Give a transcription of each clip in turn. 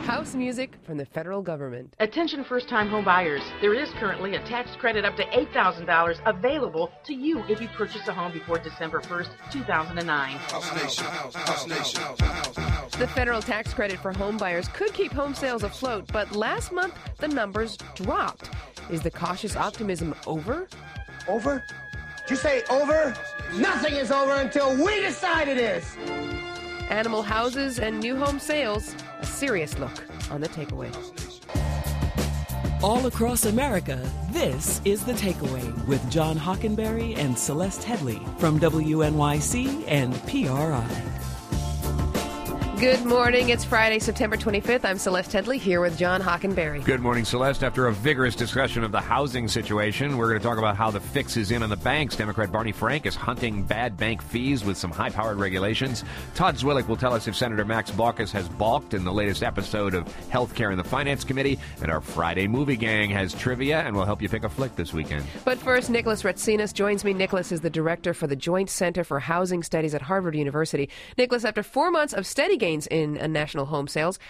house music from the federal government. Attention first-time home buyers. There is currently a tax credit up to $8,000 available to you if you purchase a home before December 1st, 2009. The federal tax credit for home buyers could keep home sales afloat, but last month the numbers dropped. Is the cautious optimism over? Over? Did you say over? Nothing is over until we decide it is. Animal houses and new home sales. A serious look on The Takeaway. All across America, this is The Takeaway with John Hockenberry and Celeste Headley from WNYC and PRI. Good morning. It's Friday, September 25th. I'm Celeste Headley here with John Hockenberry. Good morning, Celeste. After a vigorous discussion of the housing situation, we're going to talk about how the fix is in on the banks. Democrat Barney Frank is hunting bad bank fees with some high-powered regulations. Todd Zwillich will tell us if Senator Max Baucus has balked in the latest episode of Healthcare in the Finance Committee. And our Friday Movie Gang has trivia, and we'll help you pick a flick this weekend. But first, Nicholas Ratsinas joins me. Nicholas is the director for the Joint Center for Housing Studies at Harvard University. Nicholas, after 4 months of steady gains in national home sales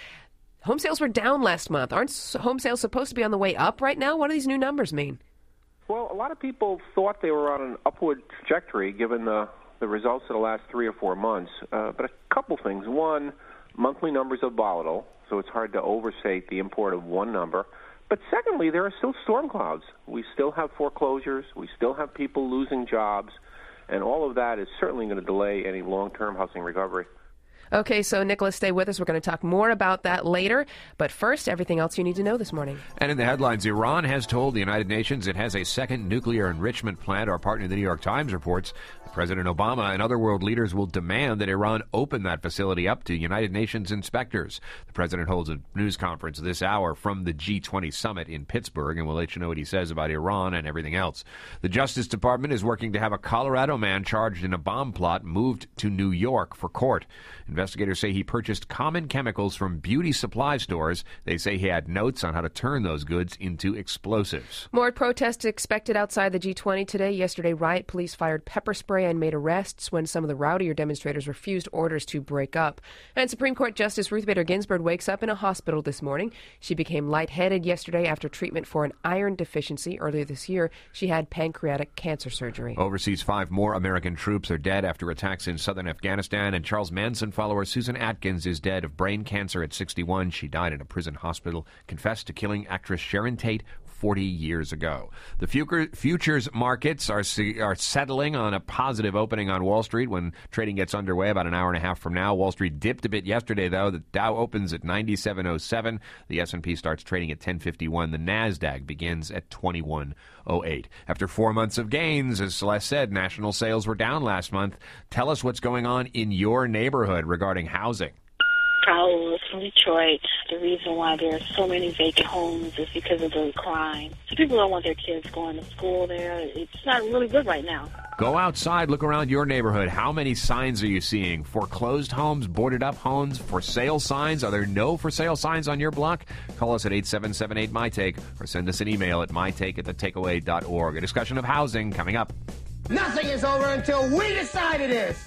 were down last month. Aren't home sales supposed to be on the way up right now? What do these new numbers mean? Well, a lot of people thought they were on an upward trajectory given the results of the last 3 or 4 months. But a couple things. One, monthly numbers are volatile, so it's hard to overstate the import of one number. But secondly, there are still storm clouds. We still have foreclosures. We still have people losing jobs. And all of that is certainly going to delay any long-term housing recovery. Okay, so Nicholas, stay with us. We're going to talk more about that later. But first, everything else you need to know this morning. And in the headlines, Iran has told the United Nations it has a second nuclear enrichment plant. Our partner, the New York Times, reports President Obama and other world leaders will demand that Iran open that facility up to United Nations inspectors. The president holds a news conference this hour from the G20 summit in Pittsburgh, and we'll let you know what he says about Iran and everything else. The Justice Department is working to have a Colorado man charged in a bomb plot moved to New York for court. Investigators say he purchased common chemicals from beauty supply stores. They say he had notes on how to turn those goods into explosives. More protests expected outside the G20 today. Yesterday, riot police fired pepper spray and made arrests when some of the rowdier demonstrators refused orders to break up. And Supreme Court Justice Ruth Bader Ginsburg wakes up in a hospital this morning. She became lightheaded yesterday after treatment for an iron deficiency. Earlier this year, she had pancreatic cancer surgery. Overseas, 5 more American troops are dead after attacks in southern Afghanistan, and Charles Manson follower Susan Atkins is dead of brain cancer at 61. She died in a prison hospital, confessed to killing actress Sharon Tate 40 years ago. The futures markets are settling on a positive opening on Wall Street when trading gets underway about an hour and a half from now. Wall Street dipped a bit yesterday, though. The Dow opens at 97.07. The S&P starts trading at 10.51. The NASDAQ begins at 21.08. After 4 months of gains, as Celeste said, national sales were down last month. Tell us what's going on in your neighborhood regarding housing. Paola from Detroit. The reason why there are so many vacant homes is because of the crime. So people don't want their kids going to school there. It's not really good right now. Go outside, look around your neighborhood. How many signs are you seeing? Foreclosed homes, boarded up homes, for sale signs? Are there no for sale signs on your block? Call us at 877-8-MY-TAKE or send us an email at mytake@thetakeaway.org. A discussion of housing coming up. Nothing is over until we decide it is.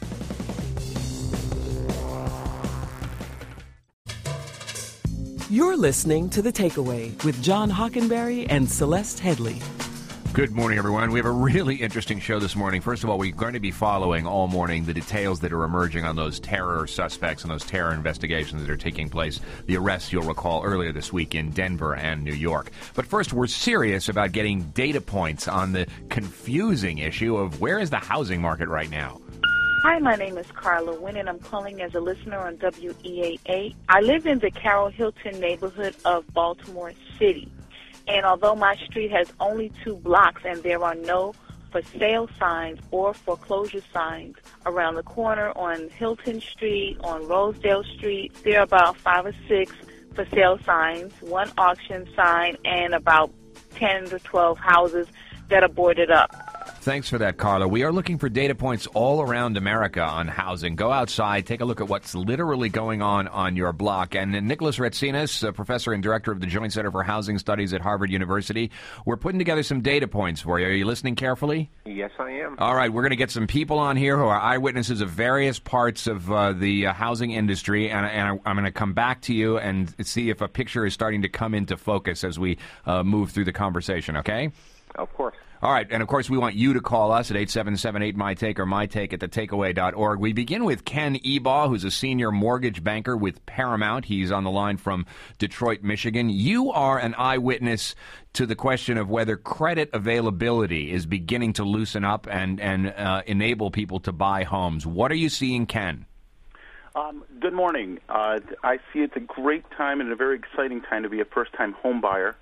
You're listening to The Takeaway with John Hockenberry and Celeste Headley. Good morning, everyone. We have a really interesting show this morning. First of all, we're going to be following all morning the details that are emerging on those terror suspects and those terror investigations that are taking place. The arrests, you'll recall, earlier this week in Denver and New York. But first, we're serious about getting data points on the confusing issue of where is the housing market right now. Hi, my name is Carla Wynn, and I'm calling as a listener on WEAA. I live in the Carroll Hilton neighborhood of Baltimore City. And although my street has only 2 blocks and there are no for sale signs or foreclosure signs around the corner on Hilton Street, on Rosedale Street, there are about 5 or 6 for sale signs, 1 auction sign, and about 10 to 12 houses that are boarded up. Thanks for that, Carla. We are looking for data points all around America on housing. Go outside, take a look at what's literally going on your block. And Nicholas Retsinas, professor and director of the Joint Center for Housing Studies at Harvard University, we're putting together some data points for you. Are you listening carefully? Yes, I am. All right, we're going to get some people on here who are eyewitnesses of various parts of the housing industry, and I'm going to come back to you and see if a picture is starting to come into focus as we move through the conversation, okay? Of course. All right, and of course we want you to call us at 877-8MY-TAKE or mytake@thetakeaway.org. We begin with Ken Ebaugh, who's a senior mortgage banker with Paramount. He's on the line from Detroit, Michigan. You are an eyewitness to the question of whether credit availability is beginning to loosen up and enable people to buy homes. What are you seeing, Ken? Good morning. I see it's a great time and a very exciting time to be a first-time home buyer.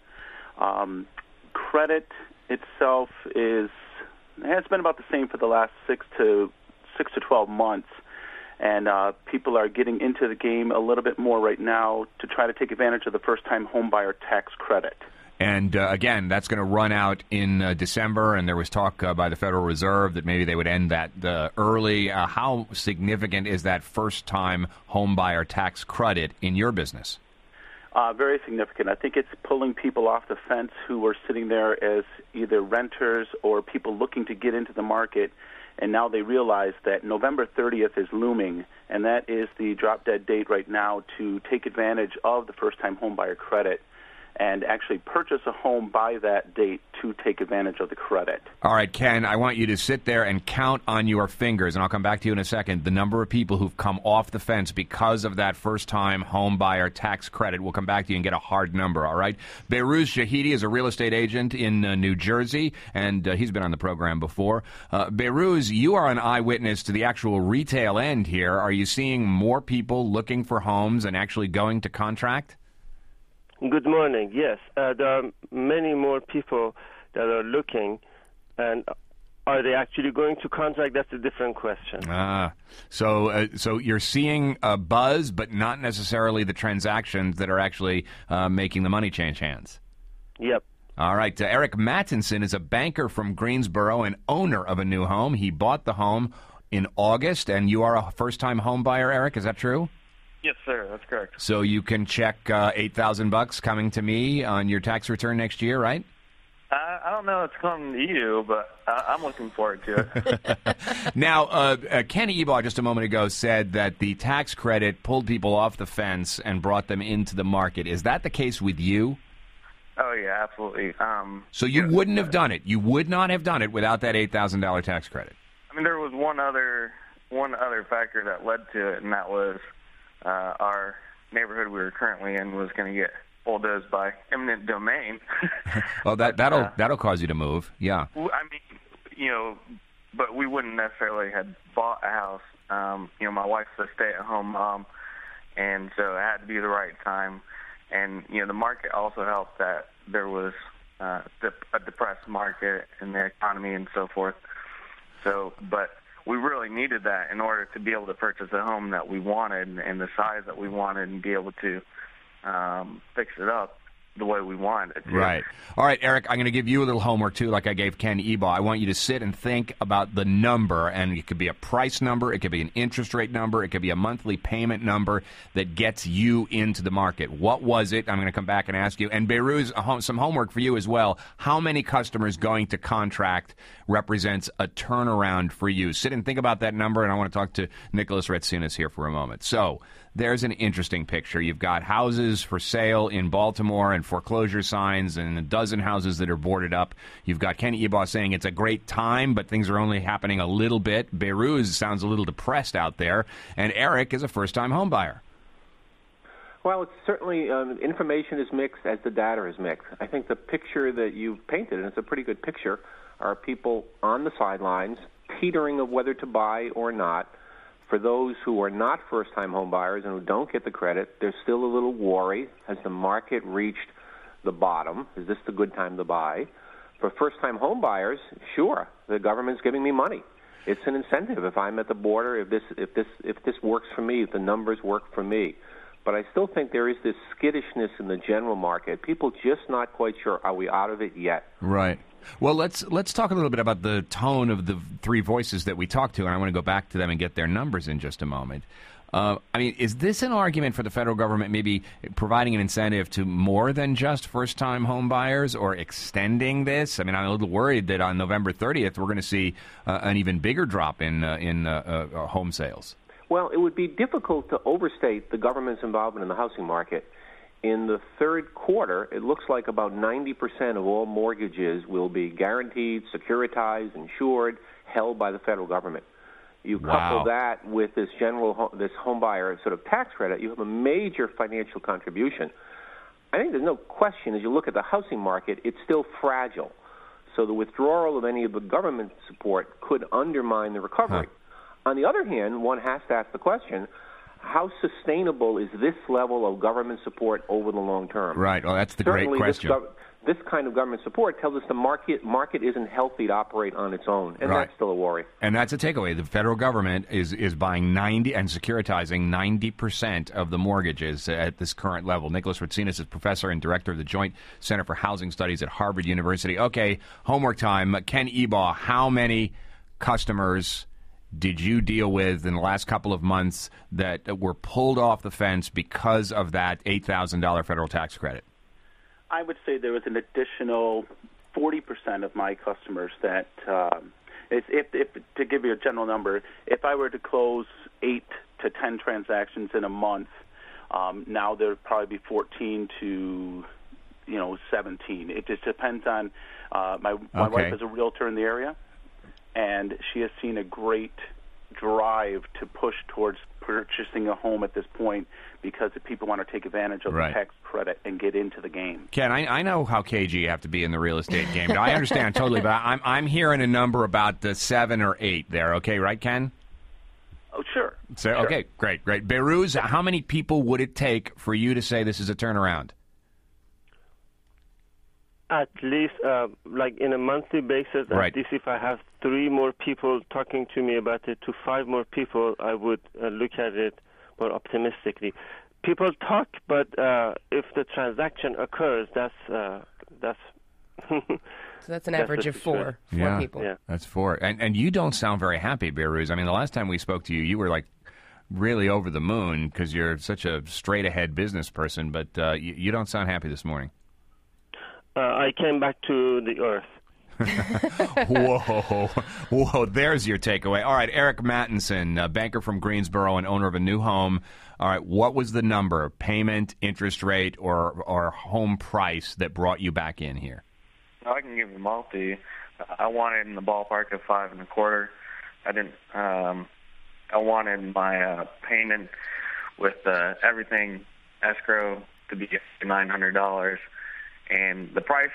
Credit itself has been about the same for the last 6 to 12 months, and people are getting into the game a little bit more right now to try to take advantage of the first-time home buyer tax credit. And again, that's going to run out in December, and there was talk by the Federal Reserve that maybe they would end that early. How significant is that first-time home buyer tax credit in your business? Very significant. I think it's pulling people off the fence who were sitting there as either renters or people looking to get into the market, and now they realize that November 30th is looming, and that is the drop-dead date right now to take advantage of the first-time home buyer credit and actually purchase a home by that date to take advantage of the credit. All right, Ken, I want you to sit there and count on your fingers, and I'll come back to you in a second, the number of people who've come off the fence because of that first-time home buyer tax credit. We'll come back to you and get a hard number, all right? Behrooz Shahidi is a real estate agent in New Jersey, and he's been on the program before. Behrooz, you are an eyewitness to the actual retail end here. Are you seeing more people looking for homes and actually going to contract? Good morning. Yes, there are many more people that are looking, and are they actually going to contract? That's a different question. So you're seeing a buzz, but not necessarily the transactions that are actually making the money change hands. Yep. All right. Eric Mattinson is a banker from Greensboro and owner of a new home. He bought the home in August, and you are a first-time home buyer, Eric. Is that true? Yes, sir. That's correct. So you can check $8,000 coming to me on your tax return next year, right? I don't know if it's coming to you, but I'm looking forward to it. Now, Ken Ebaugh just a moment ago said that the tax credit pulled people off the fence and brought them into the market. Is that the case with you? Oh, yeah, absolutely. So you wouldn't have done it. You would not have done it without that $8,000 tax credit. I mean, there was one other factor that led to it, and that was our neighborhood we were currently in was going to get bulldozed by eminent domain. Oh, that'll cause you to move. Yeah. I mean, but we wouldn't necessarily have bought a house. My wife's a stay-at-home mom, and so it had to be the right time. And the market also helped that there was a depressed market in the economy and so forth. So, but we really needed that in order to be able to purchase a home that we wanted and the size that we wanted and be able to fix it up the way we wanted it to. Right. All right, Eric, I'm going to give you a little homework, too, like I gave Ken Ebaugh. I want you to sit and think about the number, and it could be a price number, it could be an interest rate number, it could be a monthly payment number that gets you into the market. What was it? I'm going to come back and ask you. And Behrooz, some homework for you as well. How many customers going to contract represents a turnaround for you? Sit and think about that number, and I want to talk to Nicholas Retsinas here for a moment. So there's an interesting picture. You've got houses for sale in Baltimore and foreclosure signs and a dozen houses that are boarded up. You've got Ken Ebaugh saying it's a great time, but things are only happening a little bit. Behrooz sounds a little depressed out there. And Eric is a first-time home buyer. Well, it's certainly information is mixed as the data is mixed. I think the picture that you've painted, and it's a pretty good picture, are people on the sidelines teetering of whether to buy or not. For those who are not first-time home buyers and who don't get the credit, there's still a little worry. Has the market reached the bottom? Is this the good time to buy? For first-time home buyers, sure, the government's giving me money. It's an incentive. If I'm at the border, if this works for me, if the numbers work for me. But I still think there is this skittishness in the general market. People just not quite sure, are we out of it yet? Right. Well, let's talk a little bit about the tone of the three voices that we talked to, and I want to go back to them and get their numbers in just a moment. I mean, is this an argument for the federal government maybe providing an incentive to more than just first-time home buyers or extending this? I mean, I'm a little worried that on November 30th we're going to see an even bigger drop in home sales. Well, it would be difficult to overstate the government's involvement in the housing market. In the third quarter, it looks like about 90% of all mortgages will be guaranteed, securitized, insured, held by the federal government. You couple that with this this home buyer sort of tax credit, you have a major financial contribution. I think there's no question, as you look at the housing market, it's still fragile. So the withdrawal of any of the government support could undermine the recovery. On the other hand, one has to ask the question, how sustainable is this level of government support over the long term? Right. Well, that's the great question. This kind of government support tells us the market isn't healthy to operate on its own, and that's still a worry. And that's a takeaway. The federal government is buying 90 and securitizing 90% of the mortgages at this current level. Nicholas Ratsinas is professor and director of the Joint Center for Housing Studies at Harvard University. Okay, homework time. Ken Ebaugh, how many customers did you deal with in the last couple of months that were pulled off the fence because of that $8,000 federal tax credit? I would say there was an additional 40% of my customers that, if to give you a general number, if I were to close 8 to 10 transactions in a month, now there would probably be 14 to 17. It just depends on my wife is a realtor in the area, and she has seen a great drive to push towards purchasing a home at this point because the people want to take advantage of the tax credit and get into the game. Ken, I know how cagey you have to be in the real estate game. I understand totally, but I'm hearing a number about the 7 or 8 there. Okay, right, Ken? Oh, sure. So, okay, great. Behrooz, how many people would it take for you to say this is a turnaround? At least, like in a monthly basis, at least if I have 3 more people talking to me about it to 5 more people, I would look at it more optimistically. People talk, but if the transaction occurs, that's so that's an average of 4 people. Yeah. That's 4. And you don't sound very happy, Behrooz. I mean, the last time we spoke to you, you were like really over the moon because you're such a straight-ahead business person, but you don't sound happy this morning. I came back to the earth. Whoa, there's your takeaway. All right, Eric Mattinson, banker from Greensboro and owner of a new home. All right, what was the number, payment, interest rate, or home price that brought you back in here? I can give them all to you. I wanted in the ballpark of 5 1/4. I didn't. I wanted my payment with everything escrow to be $900. And the price,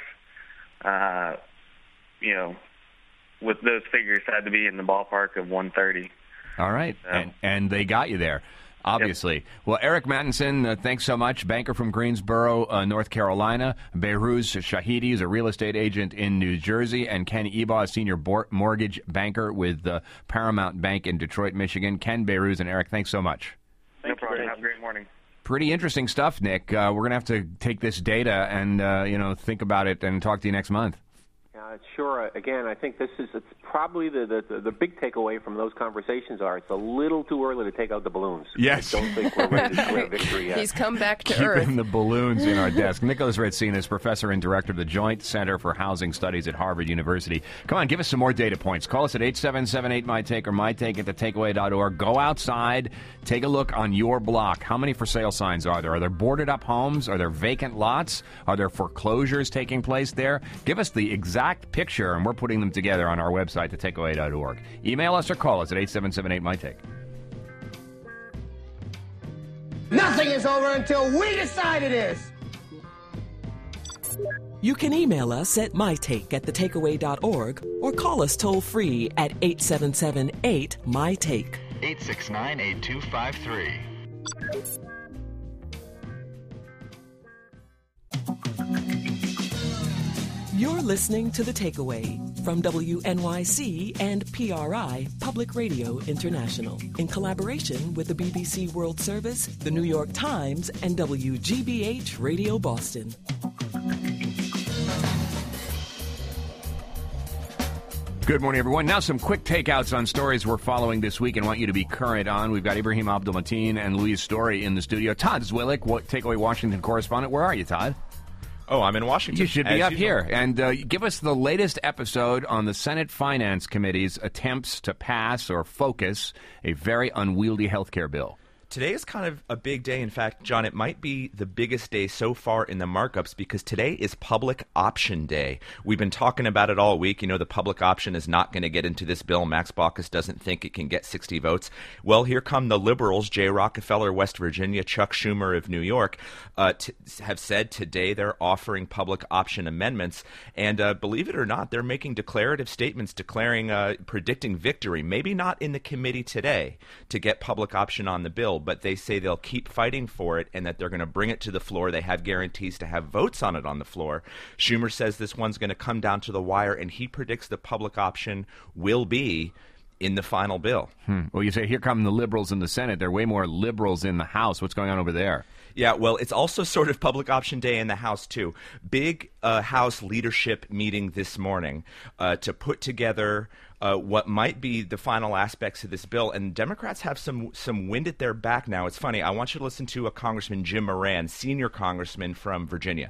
with those figures, had to be in the ballpark of $130. All right, and they got you there, obviously. Yep. Well, Eric Mattinson, thanks so much. Banker from Greensboro, North Carolina. Behrooz Shahidi is a real estate agent in New Jersey. And Ken Ebaugh, a senior mortgage banker with Paramount Bank in Detroit, Michigan. Ken, Behrooz, and Eric, thanks so much. No problem. Have a great morning. Pretty interesting stuff, Nick. We're going to have to take this data and, think about it and talk to you next month. Sure. Again, I think it's probably the big takeaway from those conversations are it's a little too early to take out the balloons. Yes. I don't think we're ready to declare victory yet. He's come back to earth. Keeping the balloons in our desk. Nicholas Ratsinas, professor and director of the Joint Center for Housing Studies at Harvard University. Come on, give us some more data points. Call us at 877-8MyTake or MyTake at thetakeaway.org. Go outside. Take a look on your block. How many for sale signs are there? Are there boarded up homes? Are there vacant lots? Are there foreclosures taking place there? Give us the exact picture, and we're putting them together on our website, thetakeaway.org. Email us or call us at 877-8MyTake. Nothing is over until we decide it is. You can email us at mytake@thetakeaway.org or call us toll-free at 877-8-MyTake. 869-8253. You're listening to The Takeaway. from WNYC and PRI, Public Radio International, in collaboration with the BBC World Service, the New York Times, and WGBH Radio Boston. Good morning, everyone. Now some quick takeouts on stories we're following this week and want you to be current on. We've got Ibrahim Abdul-Mateen and Louise Story in the studio. Todd Zwillich, Takeaway Washington correspondent. Where are you, Todd? Oh, I'm in Washington. You should be up usual. here. And give us the latest episode on the Senate Finance Committee's attempts to pass or focus a very unwieldy health care bill. Today is kind of a big day. In fact, John, it might be the biggest day so far in the markups because today is Public Option Day. We've been talking about it all week. You know, the public option is not going to get into this bill. Max Baucus doesn't think it can get 60 votes. Well, here come the liberals, Jay Rockefeller, West Virginia, Chuck Schumer of New York, have said today they're offering public option amendments. And believe it or not, they're making declarative statements predicting victory, maybe not in the committee today to get public option on the bill, but they say they'll keep fighting for it and that they're going to bring it to the floor. They have guarantees to have votes on it on the floor. Schumer says this one's going to come down to the wire, and he predicts the public option will be in the final bill. Well, you say, here come the liberals in the Senate. There are way more liberals in the House. What's going on over there? Yeah, well, it's also sort of Public Option Day in the House, too. Big House leadership meeting this morning to put together what might be the final aspects of this bill. And Democrats have some wind at their back now. It's funny. I want you to listen to Congressman Jim Moran, senior congressman from Virginia.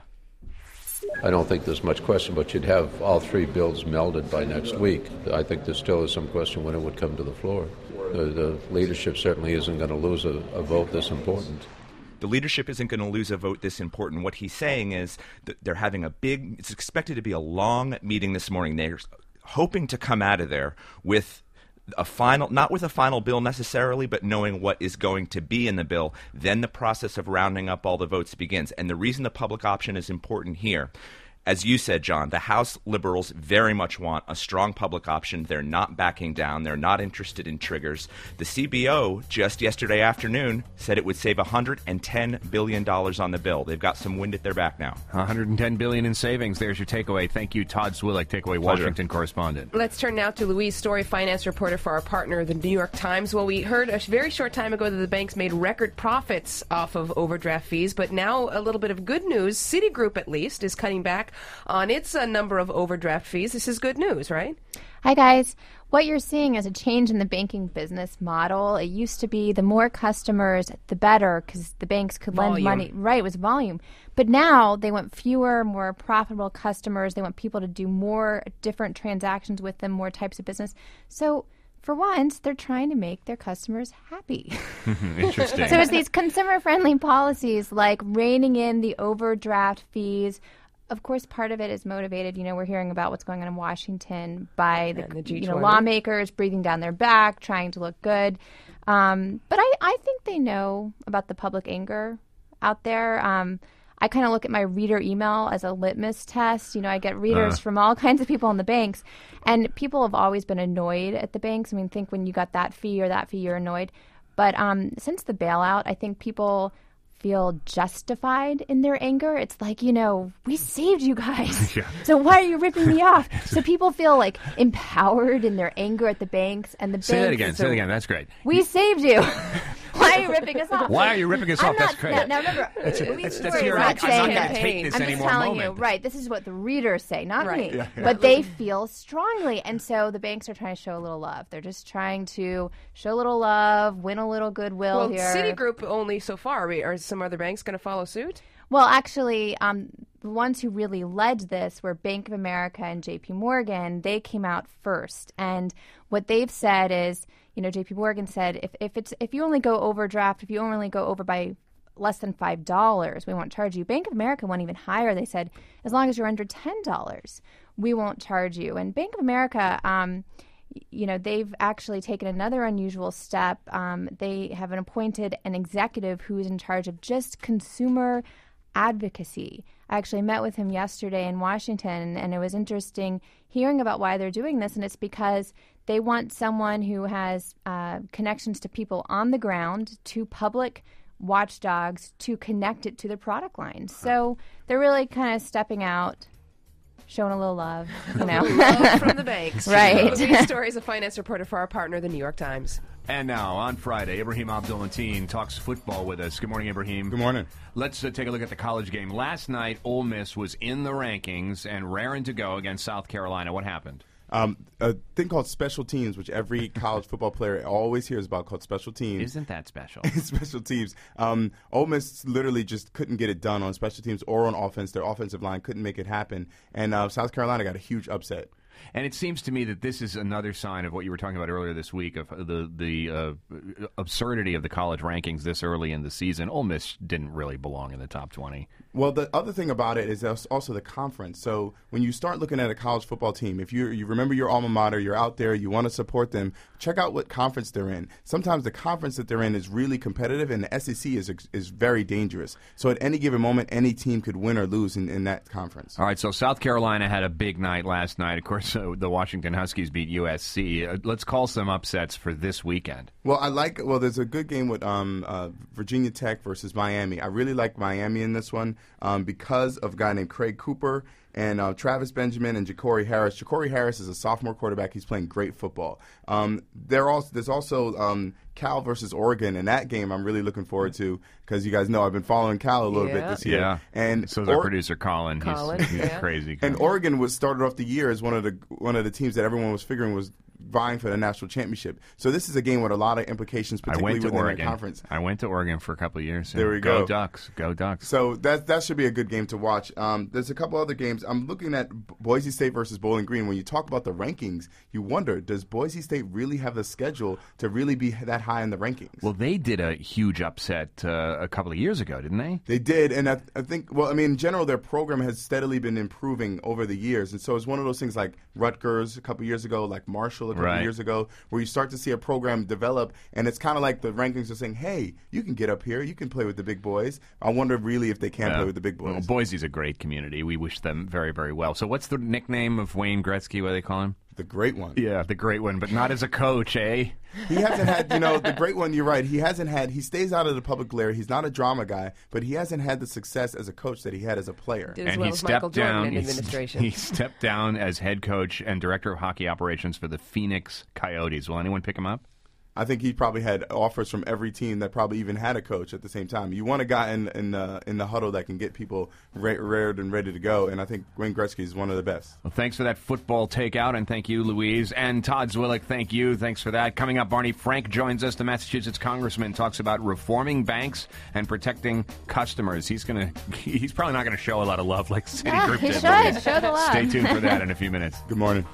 I don't think there's much question, but you'd have all three bills melded by next week. I think there still is some question when it would come to the floor. The leadership certainly isn't going to lose a vote this important. The leadership isn't going to lose a vote this important. What he's saying is that they're having it's expected to be a long meeting this morning. They're hoping to come out of there with not with a final bill necessarily, but knowing what is going to be in the bill. Then the process of rounding up all the votes begins. And the reason the public option is important here, as you said, John, the House liberals very much want a strong public option. They're not backing down. They're not interested in triggers. The CBO just yesterday afternoon said it would save $110 billion on the bill. They've got some wind at their back now. $110 billion in savings. There's your takeaway. Thank you, Todd Zwillich, Takeaway Washington correspondent. Let's turn now to Louise Story, finance reporter for our partner, the New York Times. Well, we heard a very short time ago that the banks made record profits off of overdraft fees, but now a little bit of good news. Citigroup, at least, is cutting back on its number of overdraft fees. This is good news, right? Hi, guys. What you're seeing is a change in the banking business model. It used to be the more customers, the better, because the banks could lend money. Right, it was volume. But now they want fewer, more profitable customers. They want people to do more different transactions with them, more types of business. So for once, they're trying to make their customers happy. Interesting. So it's these consumer-friendly policies like reining in the overdraft fees. Of course, part of it is motivated. You know, we're hearing about what's going on in Washington by the G20. Lawmakers breathing down their back, trying to look good. But I think they know about the public anger out there. I kind of look at my reader email as a litmus test. You know, I get readers from all kinds of people in the banks, and people have always been annoyed at the banks. I mean, think when you got that fee, you're annoyed. But since the bailout, I think people feel justified in their anger. It's like, you know, we saved you guys. Yeah. So why are you ripping me off? So people feel like empowered in their anger at the banks. And the Say that again. That's great. We saved you. Why are you ripping us off? Why are you ripping us off? That's great. Now remember, that's your I'm not going to take this anymore. I'm just telling you, right, this is what the readers say, not me. Yeah. But they feel strongly. And so the banks are trying to show a little love. They're just trying to show a little love, win a little goodwill here. Citigroup only so far. Are some other banks going to follow suit? Well, actually, the ones who really led this were Bank of America and J.P. Morgan. They came out first. And what they've said is, you know, J.P. Morgan said if you only go overdraft, if you only go over by less than $5, we won't charge you. Bank of America went even higher. They said as long as you're under $10, we won't charge you. And Bank of America, you know, they've actually taken another unusual step. They have appointed an executive who is in charge of just consumer advocacy. I actually met with him yesterday in Washington, and it was interesting hearing about why they're doing this. And it's because they want someone who has connections to people on the ground, to public watchdogs, to connect it to the product line. So they're really kind of stepping out showing a little love, you know. Love from the banks. Right. Louise Story is a finance reporter for our partner, the New York Times. And now, on Friday, Ibrahim Abdul-Mateen talks football with us. Good morning, Ibrahim. Good morning. Let's take a look at the college game. Last night, Ole Miss was in the rankings and raring to go against South Carolina. What happened? A thing called special teams, which every college football player always hears about, called special teams. Isn't that special? Special teams. Ole Miss literally just couldn't get it done on special teams or on offense. Their offensive line couldn't make it happen. And South Carolina got a huge upset. And it seems to me that this is another sign of what you were talking about earlier this week, of the absurdity of the college rankings this early in the season. Ole Miss didn't really belong in the top 20. Well, the other thing about it is also the conference. So when you start looking at a college football team, if you remember your alma mater, you're out there, you want to support them, check out what conference they're in. Sometimes the conference that they're in is really competitive, and the SEC is very dangerous. So at any given moment, any team could win or lose in that conference. All right, so South Carolina had a big night last night. Of course, the Washington Huskies beat USC. Let's call some upsets for this weekend. Well, there's a good game with Virginia Tech versus Miami. I really like Miami in this one because of a guy named Craig Cooper and Travis Benjamin and Ja'Cory Harris. Ja'Cory Harris is a sophomore quarterback. He's playing great football. There's also Cal versus Oregon, and that game I'm really looking forward to because you guys know I've been following Cal a little bit this year. Yeah, and so is our producer Colin. He's crazy. And Oregon started off the year as one of the teams that everyone was figuring was vying for the national championship. So this is a game with a lot of implications, particularly within Oregon. The conference. I went to Oregon for a couple of years. There we go. Go Ducks. Go Ducks. So that should be a good game to watch. There's a couple other games. I'm looking at Boise State versus Bowling Green. When you talk about the rankings, you wonder, does Boise State really have the schedule to really be that high in the rankings? Well, they did a huge upset a couple of years ago, didn't they? They did, and I think, in general, their program has steadily been improving over the years. And so it's one of those things like Rutgers a couple of years ago, like Marshall a couple of years ago, where you start to see a program develop, and it's kind of like the rankings are saying, hey, you can get up here, you can play with the big boys. I wonder really if they can play with the big boys. Well, Boise's a great community. We wish them very, very well. So what's the nickname of Wayne Gretzky? What do they call him? The Great One. Yeah, the Great One, but not as a coach, eh? He hasn't had, the Great One, you're right. He stays out of the public glare. He's not a drama guy, but he hasn't had the success as a coach that he had as a player. And he stepped down in administration. He stepped down as head coach and director of hockey operations for the Phoenix Coyotes. Will anyone pick him up? I think he probably had offers from every team that probably even had a coach at the same time. You want a guy in the huddle that can get people reared and ready to go, and I think Wayne Gretzky is one of the best. Well, thanks for that football takeout, and thank you, Louise. And Todd Zwillich, thank you. Thanks for that. Coming up, Barney Frank joins us. The Massachusetts congressman talks about reforming banks and protecting customers. He's probably not going to show a lot of love like Citigroup did. He should. Show the love. Stay tuned for that in a few minutes. Good morning.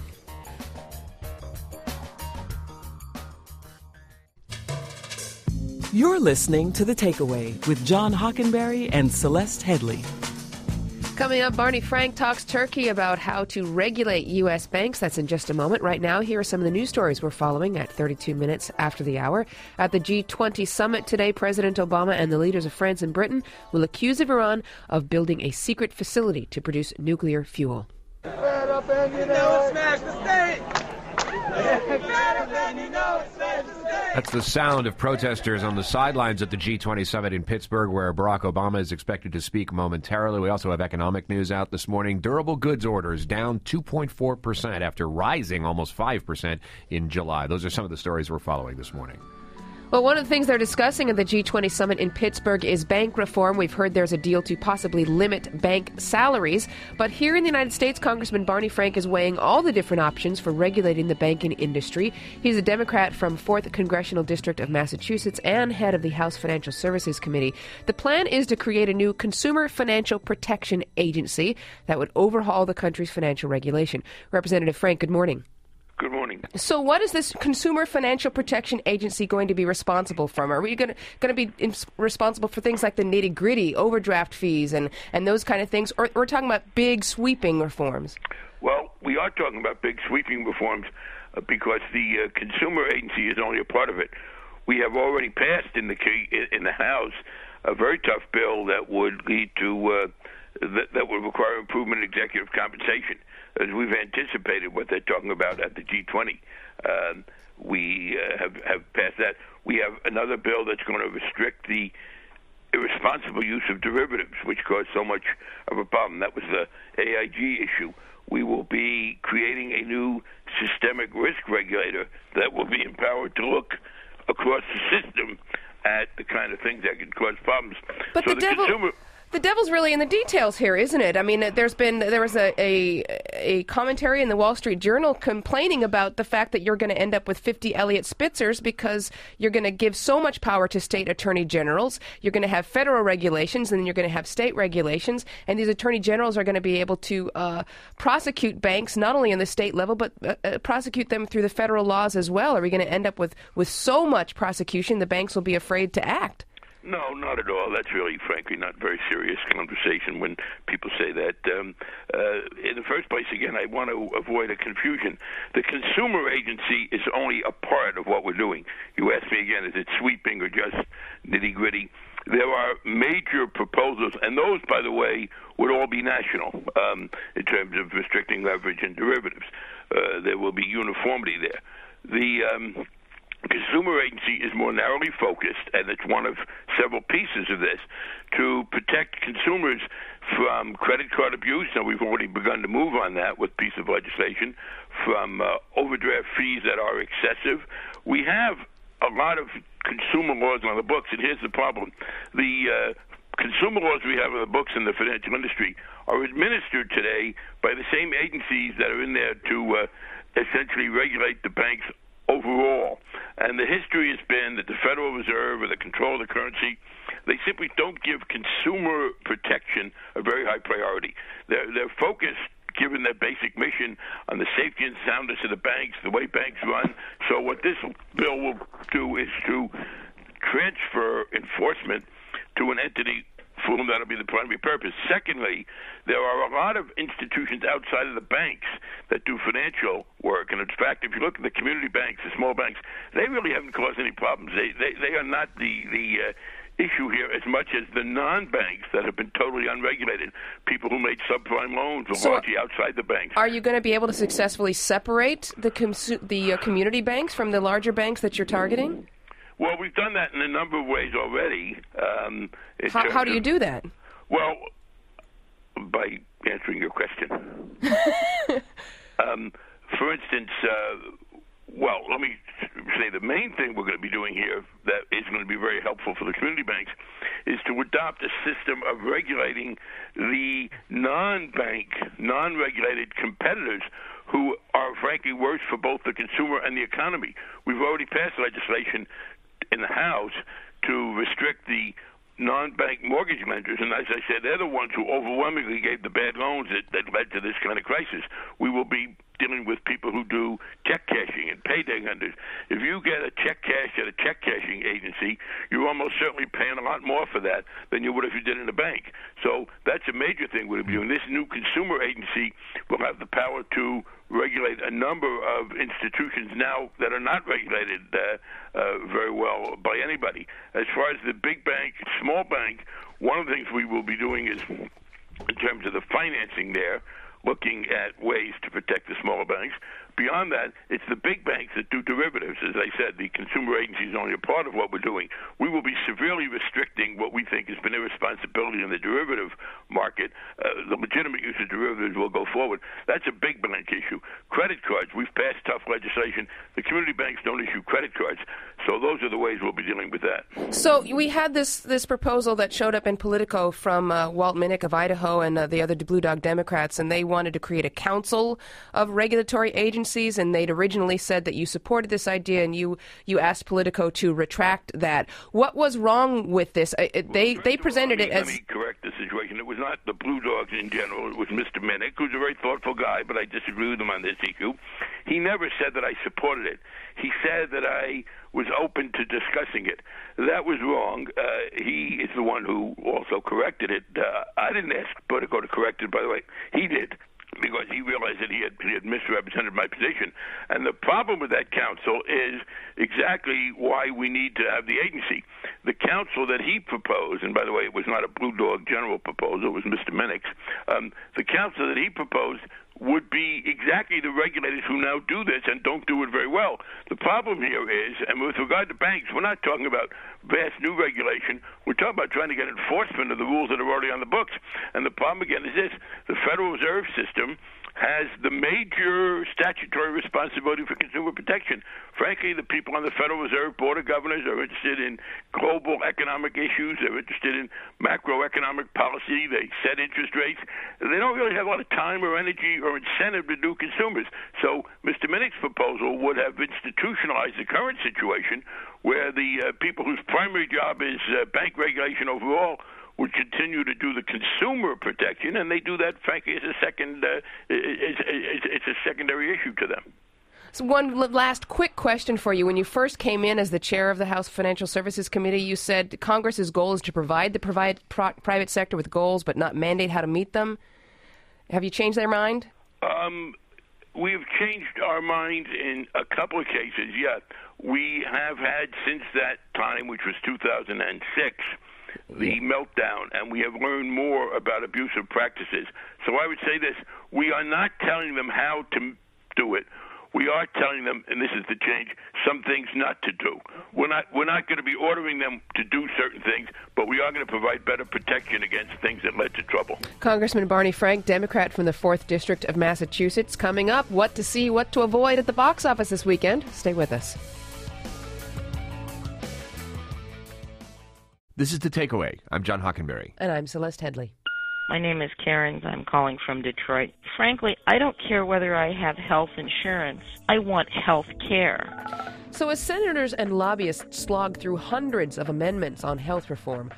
You're listening to The Takeaway with John Hockenberry and Celeste Headley. Coming up, Barney Frank talks Turkey about how to regulate U.S. banks. That's in just a moment. Right now, here are some of the news stories we're following at 32 minutes after the hour. At the G20 summit today, President Obama and the leaders of France and Britain will accuse Iran of building a secret facility to produce nuclear fuel. That's the sound of protesters on the sidelines at the G20 summit in Pittsburgh, where Barack Obama is expected to speak momentarily. We also have economic news out this morning. Durable goods orders down 2.4% after rising almost 5% in July. Those are some of the stories we're following this morning. Well, one of the things they're discussing at the G20 summit in Pittsburgh is bank reform. We've heard there's a deal to possibly limit bank salaries. But here in the United States, Congressman Barney Frank is weighing all the different options for regulating the banking industry. He's a Democrat from 4th Congressional District of Massachusetts and head of the House Financial Services Committee. The plan is to create a new Consumer Financial Protection Agency that would overhaul the country's financial regulation. Representative Frank, good morning. Good morning. So what is this Consumer Financial Protection Agency going to be responsible from? Are we going to be responsible for things like the nitty-gritty, overdraft fees, and those kind of things? Or we're talking about big sweeping reforms? Well, we are talking about big sweeping reforms because the Consumer Agency is only a part of it. We have already passed in the House a very tough bill that would lead to that would require improvement in executive compensation. As we've anticipated what they're talking about at the G20, we have passed that. We have another bill that's going to restrict the irresponsible use of derivatives, which caused so much of a problem. That was the AIG issue. We will be creating a new systemic risk regulator that will be empowered to look across the system at the kind of things that can cause problems. But so the devil's really in the details here, isn't it? I mean, there was a commentary in the Wall Street Journal complaining about the fact that you're going to end up with 50 Elliott Spitzers because you're going to give so much power to state attorney generals. You're going to have federal regulations, and then you're going to have state regulations, and these attorney generals are going to be able to prosecute banks not only in the state level, but prosecute them through the federal laws as well. Are we going to end up with so much prosecution the banks will be afraid to act? No, not at all. That's really, frankly, not very serious conversation when people say that. In the first place, again, I want to avoid a confusion. The consumer agency is only a part of what we're doing. You asked me again, is it sweeping or just nitty-gritty? There are major proposals, and those, by the way, would all be national in terms of restricting leverage and derivatives. There will be uniformity there. The consumer agency is more narrowly focused, and it's one of several pieces of this, to protect consumers from credit card abuse. Now, we've already begun to move on that with piece of legislation, from overdraft fees that are excessive. We have a lot of consumer laws on the books, and here's the problem. The consumer laws we have on the books in the financial industry are administered today by the same agencies that are in there to essentially regulate the banks overall. And the history has been that the Federal Reserve or the control of the currency, they simply don't give consumer protection a very high priority. They're focused, given their basic mission, on the safety and soundness of the banks, the way banks run. So what this bill will do is to transfer enforcement to an entity for whom that'll be the primary purpose. Secondly, there are a lot of institutions outside of the banks that do financial work. And in fact, if you look at the community banks, the small banks, they really haven't caused any problems. They are not the issue here as much as the non-banks that have been totally unregulated, people who made subprime loans or largely outside the banks. Are you going to be able to successfully separate the community banks from the larger banks that you're targeting? Well, we've done that in a number of ways already. How do you do that? Well, by answering your question. For instance, let me say the main thing we're going to be doing here that is going to be very helpful for the community banks is to adopt a system of regulating the non-bank, non-regulated competitors who are frankly worse for both the consumer and the economy. We've already passed legislation in the House to restrict the non-bank mortgage lenders, and as I said, they're the ones who overwhelmingly gave the bad loans that led to this kind of crisis. We will be dealing with people who do check cashing and payday lenders. If you get a check cash at a check cashing agency, you're almost certainly paying a lot more for that than you would if you did in a bank. So that's a major thing we'll be doing. This new consumer agency will have the power to regulate a number of institutions now that are not regulated very well by anybody. As far as the big bank, small bank, one of the things we will be doing is, in terms of the financing there, looking at ways to protect the smaller banks. Beyond that, it's the big banks that do derivatives. As I said, the consumer agency is only a part of what we're doing. We will be severely restricting what we think has been irresponsibility in the derivative market. The legitimate use of derivatives will go forward. That's a big bank issue. Credit cards, we've passed tough legislation. The community banks don't issue credit cards. So those are the ways we'll be dealing with that. So we had this proposal that showed up in Politico from Walt Minnick of Idaho and the other Blue Dog Democrats, and they wanted to create a council of regulatory agencies, and they'd originally said that you supported this idea, and you asked Politico to retract that. What was wrong with this? They presented it as... Let me correct the situation. It was not the Blue Dogs in general. It was Mr. Minnick, who's a very thoughtful guy, but I disagree with him on this issue. He never said that I supported it. He said that I was open to discussing it. That was wrong. He is the one who also corrected it. I didn't ask Politico to correct it, by the way. He did, because he realized that he had misrepresented my position. And the problem with that council is exactly why we need to have the agency. The council that he proposed, and by the way, it was not a Blue Dog general proposal, it was Mr. Minnick's, the council that he proposed would be exactly the regulators who now do this and don't do it very well. The problem here is, and with regard to banks, we're not talking about vast new regulation. We're talking about trying to get enforcement of the rules that are already on the books. And the problem, again, is this. The Federal Reserve System has the major statutory responsibility for consumer protection. Frankly, the people on the Federal Reserve Board of Governors are interested in global economic issues. They're interested in macroeconomic policy. They set interest rates. They don't really have a lot of time or energy or incentive to do consumers. So Mr. Minnick's proposal would have institutionalized the current situation where the people whose primary job is bank regulation overall would continue to do the consumer protection, and they do that, frankly, as a second. It's a secondary issue to them. So one last quick question for you. When you first came in as the chair of the House Financial Services Committee, you said Congress's goal is to provide the private sector with goals, but not mandate how to meet them. Have you changed their mind? We have changed our mind in a couple of cases, yes. We have had, since that time, which was 2006, the meltdown, and we have learned more about abusive practices. So I would say this, we are not telling them how to do it. We are telling them, and this is the change, some things not to do. We're not going to be ordering them to do certain things, but we are going to provide better protection against things that led to trouble. Congressman Barney Frank, Democrat from the 4th District of Massachusetts. Coming up, what to see, what to avoid at the box office this weekend. Stay with us. This is The Takeaway. I'm John Hockenberry. And I'm Celeste Headley. My name is Karen. I'm calling from Detroit. Frankly, I don't care whether I have health insurance. I want health care. So as senators and lobbyists slog through hundreds of amendments on health reform,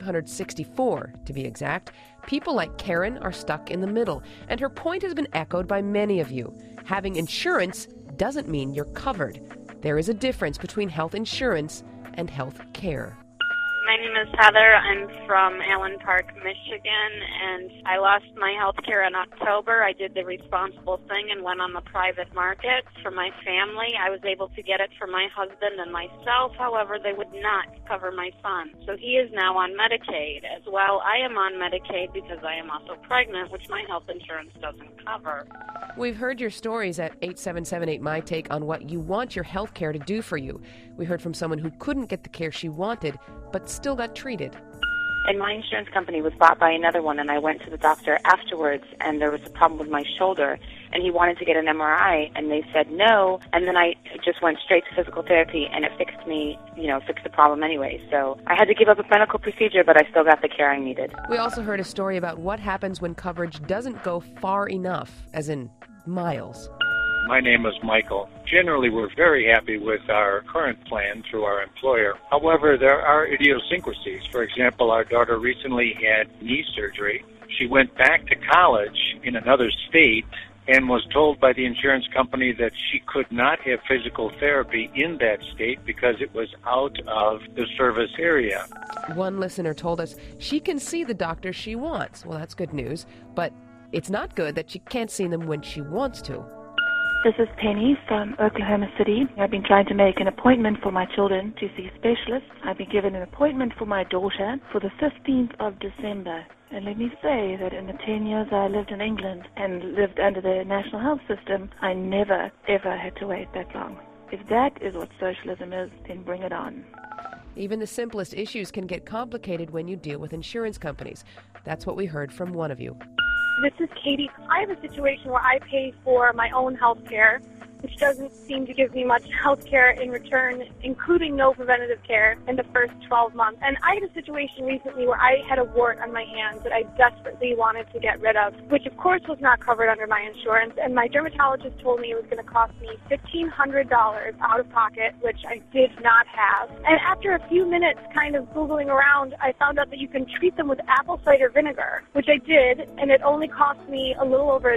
564 to be exact, people like Karen are stuck in the middle. And her point has been echoed by many of you. Having insurance doesn't mean you're covered. There is a difference between health insurance and health care. My name is Heather. I'm from Allen Park, Michigan, and I lost my health care in October. I did the responsible thing and went on the private market for my family. I was able to get it for my husband and myself. However, they would not cover my son. So he is now on Medicaid. As well, I am on Medicaid because I am also pregnant, which my health insurance doesn't cover. We've heard your stories at 877-8MY-TAKE on what you want your health care to do for you. We heard from someone who couldn't get the care she wanted, but still got treated. And my insurance company was bought by another one, and I went to the doctor afterwards, and there was a problem with my shoulder, and he wanted to get an MRI, and they said no, and then I just went straight to physical therapy, and it fixed me, fixed the problem anyway. So I had to give up a medical procedure, but I still got the care I needed. We also heard a story about what happens when coverage doesn't go far enough, as in miles. My name is Michael. Generally, we're very happy with our current plan through our employer. However, there are idiosyncrasies. For example, our daughter recently had knee surgery. She went back to college in another state and was told by the insurance company that she could not have physical therapy in that state because it was out of the service area. One listener told us she can see the doctor she wants. Well, that's good news, but it's not good that she can't see them when she wants to. This is Penny from Oklahoma City. I've been trying to make an appointment for my children to see specialists. I've been given an appointment for my daughter for the 15th of December. And let me say that in the 10 years I lived in England and lived under the national health system, I never, ever had to wait that long. If that is what socialism is, then bring it on. Even the simplest issues can get complicated when you deal with insurance companies. That's what we heard from one of you. This is Katie. I have a situation where I pay for my own health care, which doesn't seem to give me much health care in return, including no preventative care in the first 12 months. And I had a situation recently where I had a wart on my hand that I desperately wanted to get rid of, which of course was not covered under my insurance. And my dermatologist told me it was going to cost me $1,500 out of pocket, which I did not have. And after a few minutes kind of Googling around, I found out that you can treat them with apple cider vinegar, which I did, and it only cost me a little over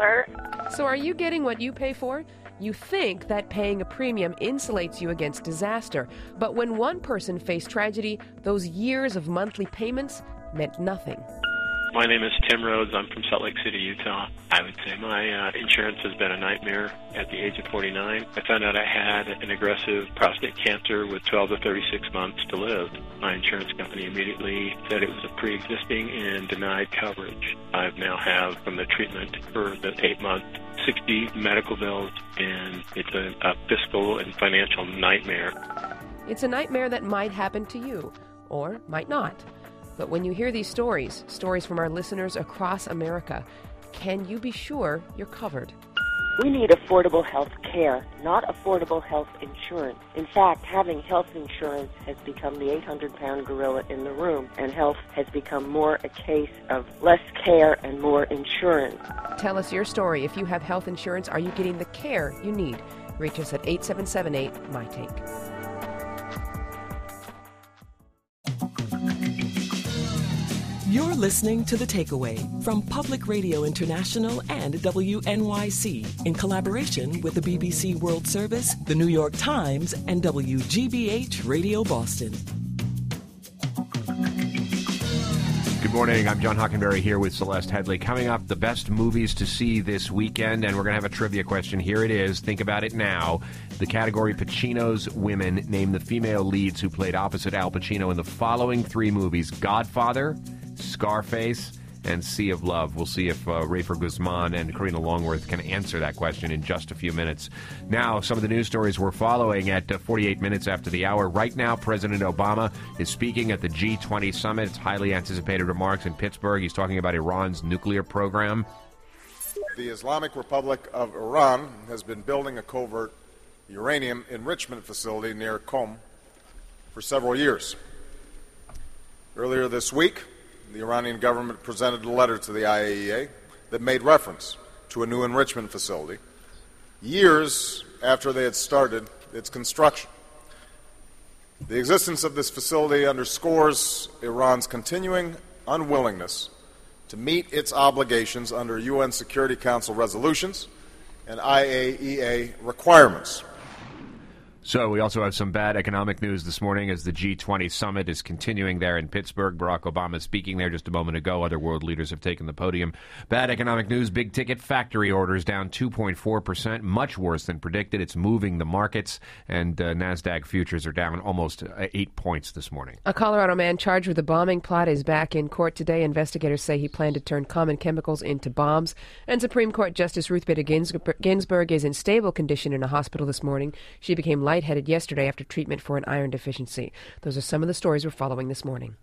$1. So are you getting what you pay for? You think that paying a premium insulates you against disaster, but when one person faced tragedy, those years of monthly payments meant nothing. My name is Tim Rhodes. I'm from Salt Lake City, Utah. I would say my insurance has been a nightmare at the age of 49. I found out I had an aggressive prostate cancer with 12 to 36 months to live. My insurance company immediately said it was a pre-existing and denied coverage. I now have, from the treatment for the 8 months, 60 medical bills, and it's a fiscal and financial nightmare. It's a nightmare that might happen to you, or might not. But when you hear these stories from our listeners across America, can you be sure you're covered? We need affordable health care, not affordable health insurance. In fact, having health insurance has become the 800-pound gorilla in the room, and health has become more a case of less care and more insurance. Tell us your story. If you have health insurance, are you getting the care you need? Reach us at 877-8-MY-TAKE. You're listening to The Takeaway from Public Radio International and WNYC in collaboration with the BBC World Service, the New York Times, and WGBH Radio Boston. Good morning. I'm John Hockenberry here with Celeste Headley. Coming up, the best movies to see this weekend, and we're going to have a trivia question. Here it is. Think about it now. The category Pacino's Women named the female leads who played opposite Al Pacino in the following 3 movies: Godfather, Scarface, and Sea of Love. We'll see if Rafer Guzman and Karina Longworth can answer that question in just a few minutes. Now, some of the news stories we're following at 48 minutes after the hour. Right now, President Obama is speaking at the G20 summit. It's highly anticipated remarks in Pittsburgh. He's talking about Iran's nuclear program. The Islamic Republic of Iran has been building a covert uranium enrichment facility near Qom for several years. Earlier this week, the Iranian government presented a letter to the IAEA that made reference to a new enrichment facility years after they had started its construction. The existence of this facility underscores Iran's continuing unwillingness to meet its obligations under UN Security Council resolutions and IAEA requirements. So we also have some bad economic news this morning as the G20 summit is continuing there in Pittsburgh. Barack Obama speaking there just a moment ago. Other world leaders have taken the podium. Bad economic news, big-ticket factory orders down 2.4%, much worse than predicted. It's moving the markets, and NASDAQ futures are down almost 8 points this morning. A Colorado man charged with a bombing plot is back in court today. Investigators say he planned to turn common chemicals into bombs. And Supreme Court Justice Ruth Bader Ginsburg is in stable condition in a hospital this morning. She became lightheaded yesterday after treatment for an iron deficiency. Those are some of the stories we're following this morning.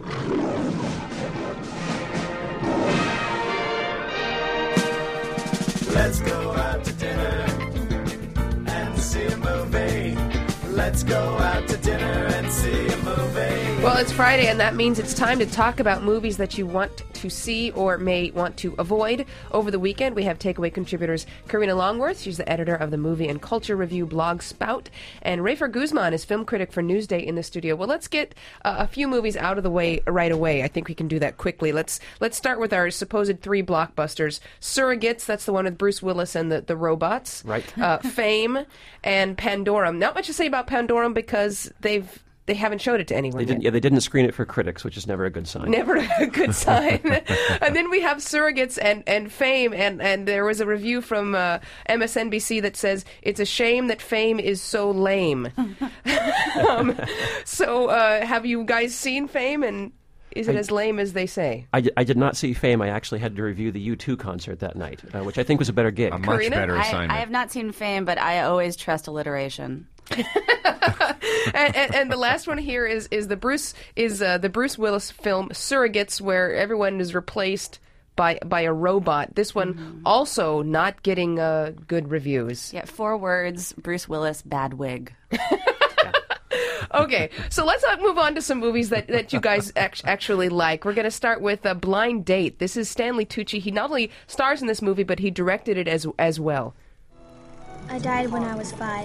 Let's go out to dinner and see a movie. Let's go out to dinner and see a movie. Well, it's Friday, and that means it's time to talk about movies that you want to see or may want to avoid over the weekend. We have Takeaway contributors Karina Longworth. She's the editor of the Movie and Culture Review blog Spout. And Rafer Guzman is film critic for Newsday in the studio. Well, let's get a few movies out of the way right away. I think we can do that quickly. Let's start with our supposed 3 blockbusters. Surrogates, that's the one with Bruce Willis and the robots. Right. Fame and Pandorum. Not much to say about Pandorum because they haven't showed it to anyone yet. Yeah, they didn't screen it for critics, which is never a good sign. Never a good sign. And then we have Surrogates and Fame, and there was a review from MSNBC that says, it's a shame that Fame is so lame. So have you guys seen Fame, and is it as lame as they say? I did not see Fame. I actually had to review the U2 concert that night, which I think was a better gig. A much better assignment. I have not seen Fame, but I always trust alliteration. and the last one here is the Bruce Willis film Surrogates, where everyone is replaced by a robot. This one also not getting good reviews. Yeah, 4 words: Bruce Willis, bad wig. Okay, so let's move on to some movies that you guys actually like. We're going to start with Blind Date. This is Stanley Tucci. He not only stars in this movie, but he directed it as well. I died when I was 5.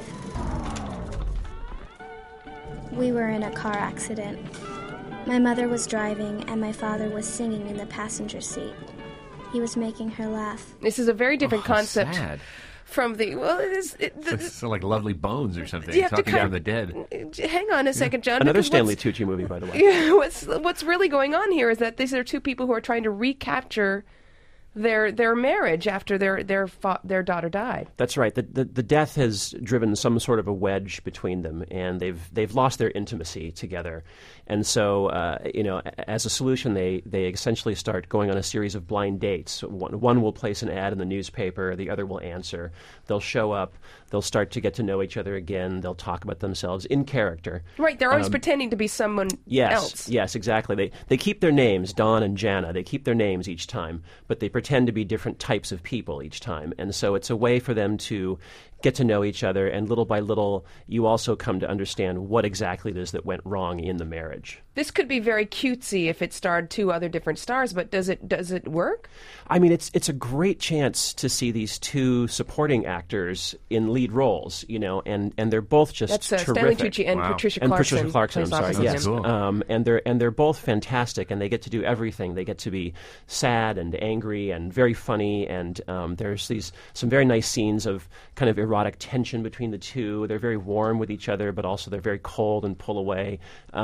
We were in a car accident. My mother was driving, and my father was singing in the passenger seat. He was making her laugh. This is a very different concept. Sad. from the It's like Lovely Bones or something. You have to Talking from the dead. Hang on a second, John. Another because Stanley Tucci movie, by the way. Yeah, what's really going on here is that these are two people who are trying to recapture their marriage after their daughter died. That's right. The death has driven some sort of a wedge between them, and they've lost their intimacy together. And so, as a solution, they essentially start going on a series of blind dates. One will place an ad in the newspaper, the other will answer. They'll show up. They'll start to get to know each other again. They'll talk about themselves in character. Right. They're always pretending to be someone else. Yes, exactly. They keep their names, Dawn and Jana. They keep their names each time, but they pretend to be different types of people each time. And so it's a way for them to get to know each other, and little by little, you also come to understand what exactly it is that went wrong in the marriage. This could be very cutesy if it starred two other different stars, but does it work? I mean, it's a great chance to see these two supporting actors in lead roles, and they're both just terrific. Stanley Tucci and Patricia Clarkson. And Patricia Clarkson, I'm sorry, yes. Cool. And they're both fantastic, and they get to do everything. They get to be sad and angry and very funny, and there's some very nice scenes of kind of erotic tension between the two. They're very warm with each other, but also they're very cold and pull away.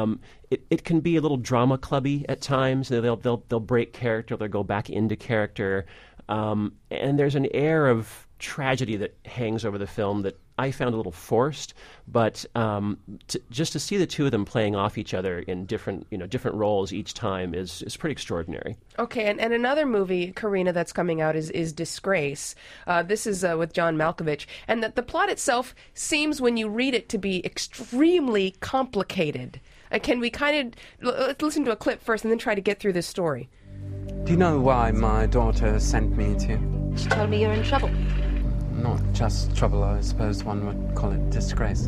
It can be a little drama clubby at times. They'll break character. They'll go back into character, and there's an air of tragedy that hangs over the film that I found a little forced. But just to see the two of them playing off each other in different roles each time is pretty extraordinary. Okay, and another movie, Karina, that's coming out is Disgrace. This is with John Malkovich, and the plot itself seems, when you read it, to be extremely complicated. Can we let's listen to a clip first and then try to get through this story. Do you know why my daughter sent me to you? She told me you're in trouble. Not just trouble, I suppose one would call it disgrace.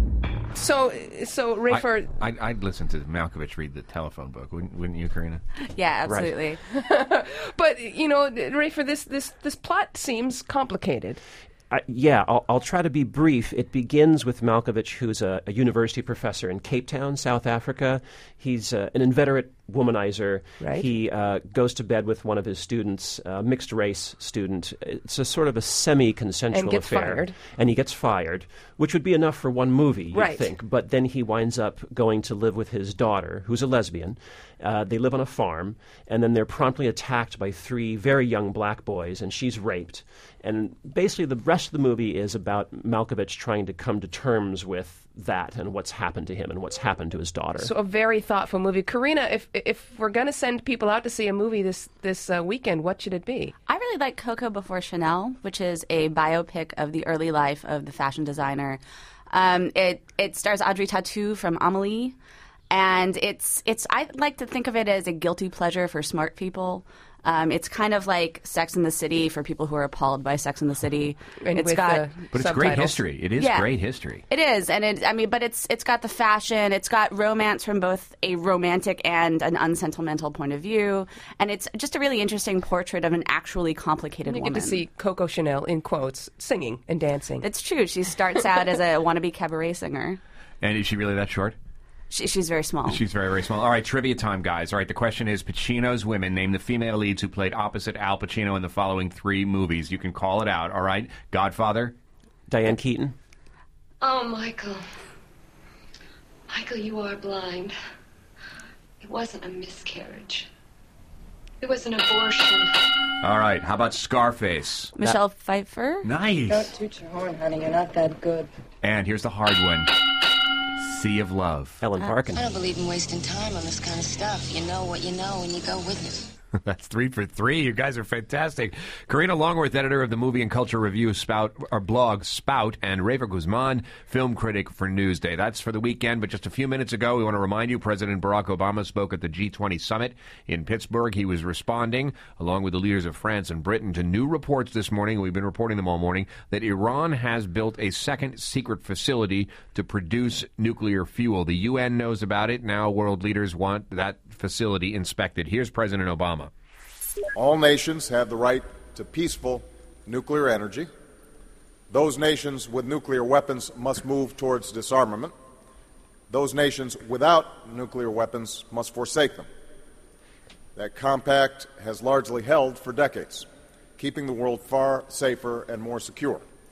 So Rafer... I'd listen to Malkovich read the telephone book, wouldn't you, Karina? Yeah, absolutely. Right. But, Rafer, this plot seems complicated. I'll try to be brief. It begins with Malkovich, who's a university professor in Cape Town, South Africa. He's an inveterate womanizer. Right. He goes to bed with one of his students, a mixed-race student. It's a sort of a semi-consensual affair. Fired. And he gets fired, which would be enough for one movie, you'd right. think. But then he winds up going to live with his daughter, who's a lesbian. They live on a farm, and then they're promptly attacked by 3 very young black boys, and she's raped. And basically the rest of the movie is about Malkovich trying to come to terms with that and what's happened to him and what's happened to his daughter. So a very thoughtful movie. Karina, if we're going to send people out to see a movie this weekend, what should it be? I really like Coco Before Chanel, which is a biopic of the early life of the fashion designer. It stars Audrey Tautou from Amélie. And it's I like to think of it as a guilty pleasure for smart people. It's kind of like Sex and the City for people who are appalled by Sex and the City. And but it's great history. It is great history. It is, and but it's got the fashion. It's got romance from both a romantic and an unsentimental point of view, and it's just a really interesting portrait of an actually complicated woman. You get to see Coco Chanel, in quotes, singing and dancing. It's true. She starts out as a wannabe cabaret singer. And is she really that short? She's very small. She's very, very small. All right, trivia time, guys. All right, the question is Pacino's women. Name the female leads who played opposite Al Pacino in the following 3 movies. You can call it out, all right? Godfather? Diane Keaton? Oh, Michael. Michael, you are blind. It wasn't a miscarriage. It was an abortion. All right, how about Scarface? Michelle Pfeiffer? Nice. Don't toot your horn, honey. You're not that good. And here's the hard one. Sea of Love. Ellen Barkin. I don't believe in wasting time on this kind of stuff. You know what you know and you go with it. That's 3 for 3. You guys are fantastic. Karina Longworth, editor of the Movie and Culture Review blog Spout, and Rafer Guzman, film critic for Newsday. That's for the weekend, but just a few minutes ago, we want to remind you, President Barack Obama spoke at the G20 summit in Pittsburgh. He was responding, along with the leaders of France and Britain, to new reports this morning, we've been reporting them all morning, that Iran has built a second secret facility to produce nuclear fuel. The UN knows about it. Now world leaders want that facility inspected. Here's President Obama. All nations have the right to peaceful nuclear energy. Those nations with nuclear weapons must move towards disarmament. Those nations without nuclear weapons must forsake them. That compact has largely held for decades, keeping the world far safer and more secure.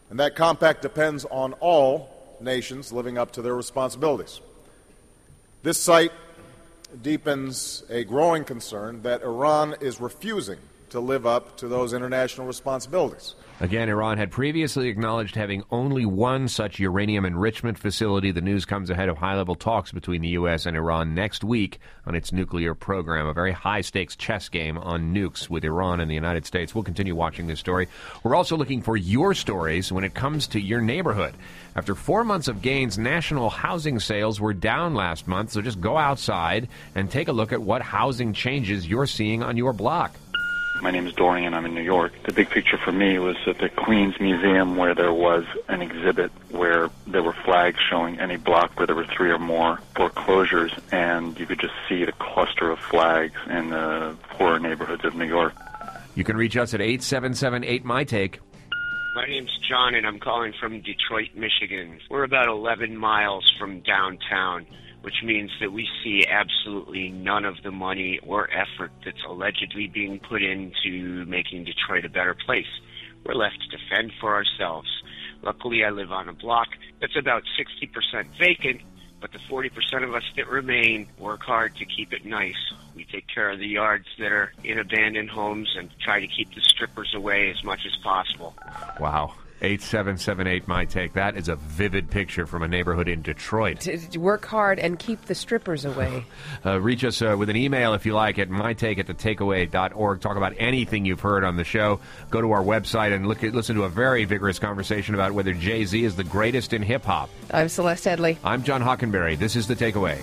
And that compact depends on all nations living up to their responsibilities. This sight deepens a growing concern that Iran is refusing to live up to those international responsibilities. Again, Iran had previously acknowledged having only one such uranium enrichment facility. The news comes ahead of high-level talks between the U.S. and Iran next week on its nuclear program, a very high-stakes chess game on nukes with Iran and the United States. We'll continue watching this story. We're also looking for your stories when it comes to your neighborhood. After 4 months of gains, national housing sales were down last month, so just go outside and take a look at what housing changes you're seeing on your block. My name is Dorian. I'm in New York. The big picture for me was at the Queens Museum, where there was an exhibit where there were flags showing any block where there were 3 or more foreclosures, and you could just see the cluster of flags in the poorer neighborhoods of New York. You can reach us at 877-8MyTake. My name's John, and I'm calling from Detroit, Michigan. We're about 11 miles from downtown, which means that we see absolutely none of the money or effort that's allegedly being put into making Detroit a better place. We're left to fend for ourselves. Luckily, I live on a block that's about 60% vacant, but the 40% of us that remain work hard to keep it nice. We take care of the yards that are in abandoned homes and try to keep the strippers away as much as possible. Wow. 877-8MyTake. That is a vivid picture from a neighborhood in Detroit. To work hard and keep the strippers away. Reach us with an email if you like at mytake@thetakeaway.org. Talk about anything you've heard on the show. Go to our website and listen to a very vigorous conversation about whether Jay-Z is the greatest in hip-hop. I'm Celeste Headley. I'm John Hockenberry. This is The Takeaway.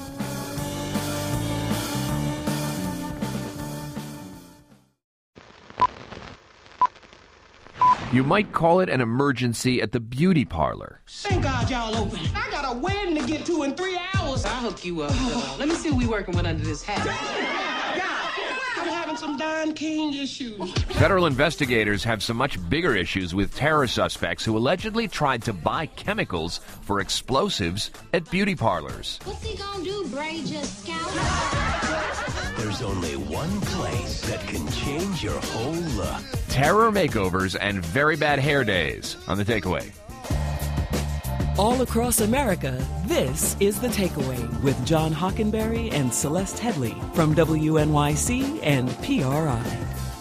You might call it an emergency at the beauty parlor. Thank God y'all open. I got a wedding to get to in 3 hours. I'll hook you up. Let me see what we working with under this hat. God, I'm having some Don King issues. Federal investigators have some much bigger issues with terror suspects who allegedly tried to buy chemicals for explosives at beauty parlors. What's he gonna do, braid your scalp? There's only one place that can change your whole look. Terror makeovers and very bad hair days on The Takeaway. All across America, this is The Takeaway with John Hockenberry and Celeste Headley from WNYC and PRI.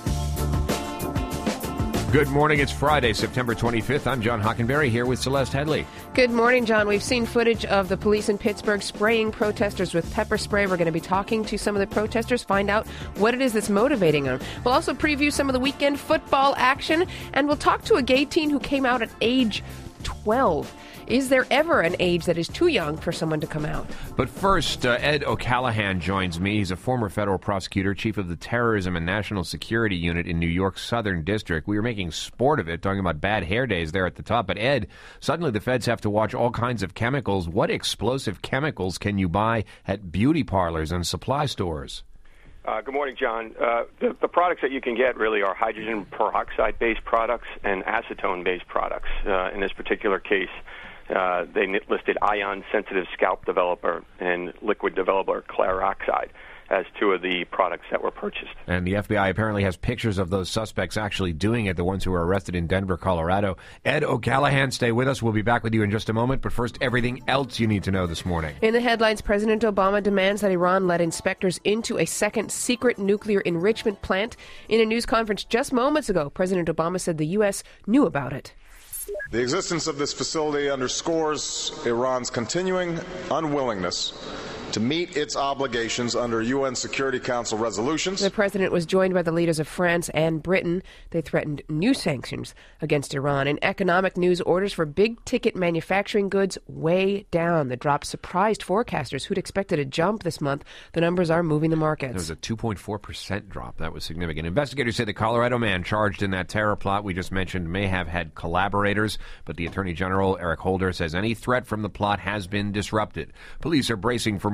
Good morning. It's Friday, September 25th. I'm John Hockenberry here with Celeste Headley. Good morning, John. We've seen footage of the police in Pittsburgh spraying protesters with pepper spray. We're going to be talking to some of the protesters, find out what it is that's motivating them. We'll also preview some of the weekend football action, and we'll talk to a gay teen who came out at age 12. Is there ever an age that is too young for someone to come out? But first, Ed O'Callaghan joins me. He's a former federal prosecutor, chief of the Terrorism and National Security Unit in New York's Southern District. We were making sport of it, talking about bad hair days there at the top. But Ed, suddenly the feds have to watch all kinds of chemicals. What explosive chemicals can you buy at beauty parlors and supply stores? Good morning, John. The products that you can get really are hydrogen peroxide-based products and acetone-based products. In this particular case, they listed ion-sensitive scalp developer and liquid developer Claroxide as 2 of the products that were purchased. And the FBI apparently has pictures of those suspects actually doing it, the ones who were arrested in Denver, Colorado. Ed O'Callaghan, stay with us. We'll be back with you in just a moment. But first, everything else you need to know this morning. In the headlines, President Obama demands that Iran let inspectors into a second secret nuclear enrichment plant. In a news conference just moments ago, President Obama said the U.S. knew about it. The existence of this facility underscores Iran's continuing unwillingness to meet its obligations under UN Security Council resolutions. The president was joined by the leaders of France and Britain. They threatened new sanctions against Iran. In economic news, orders for big-ticket manufacturing goods way down. The drop surprised forecasters who'd expected a jump this month. The numbers are moving the markets. There was a 2.4% drop. That was significant. Investigators say the Colorado man charged in that terror plot we just mentioned may have had collaborators, but the Attorney General, Eric Holder, says any threat from the plot has been disrupted. Police are bracing for more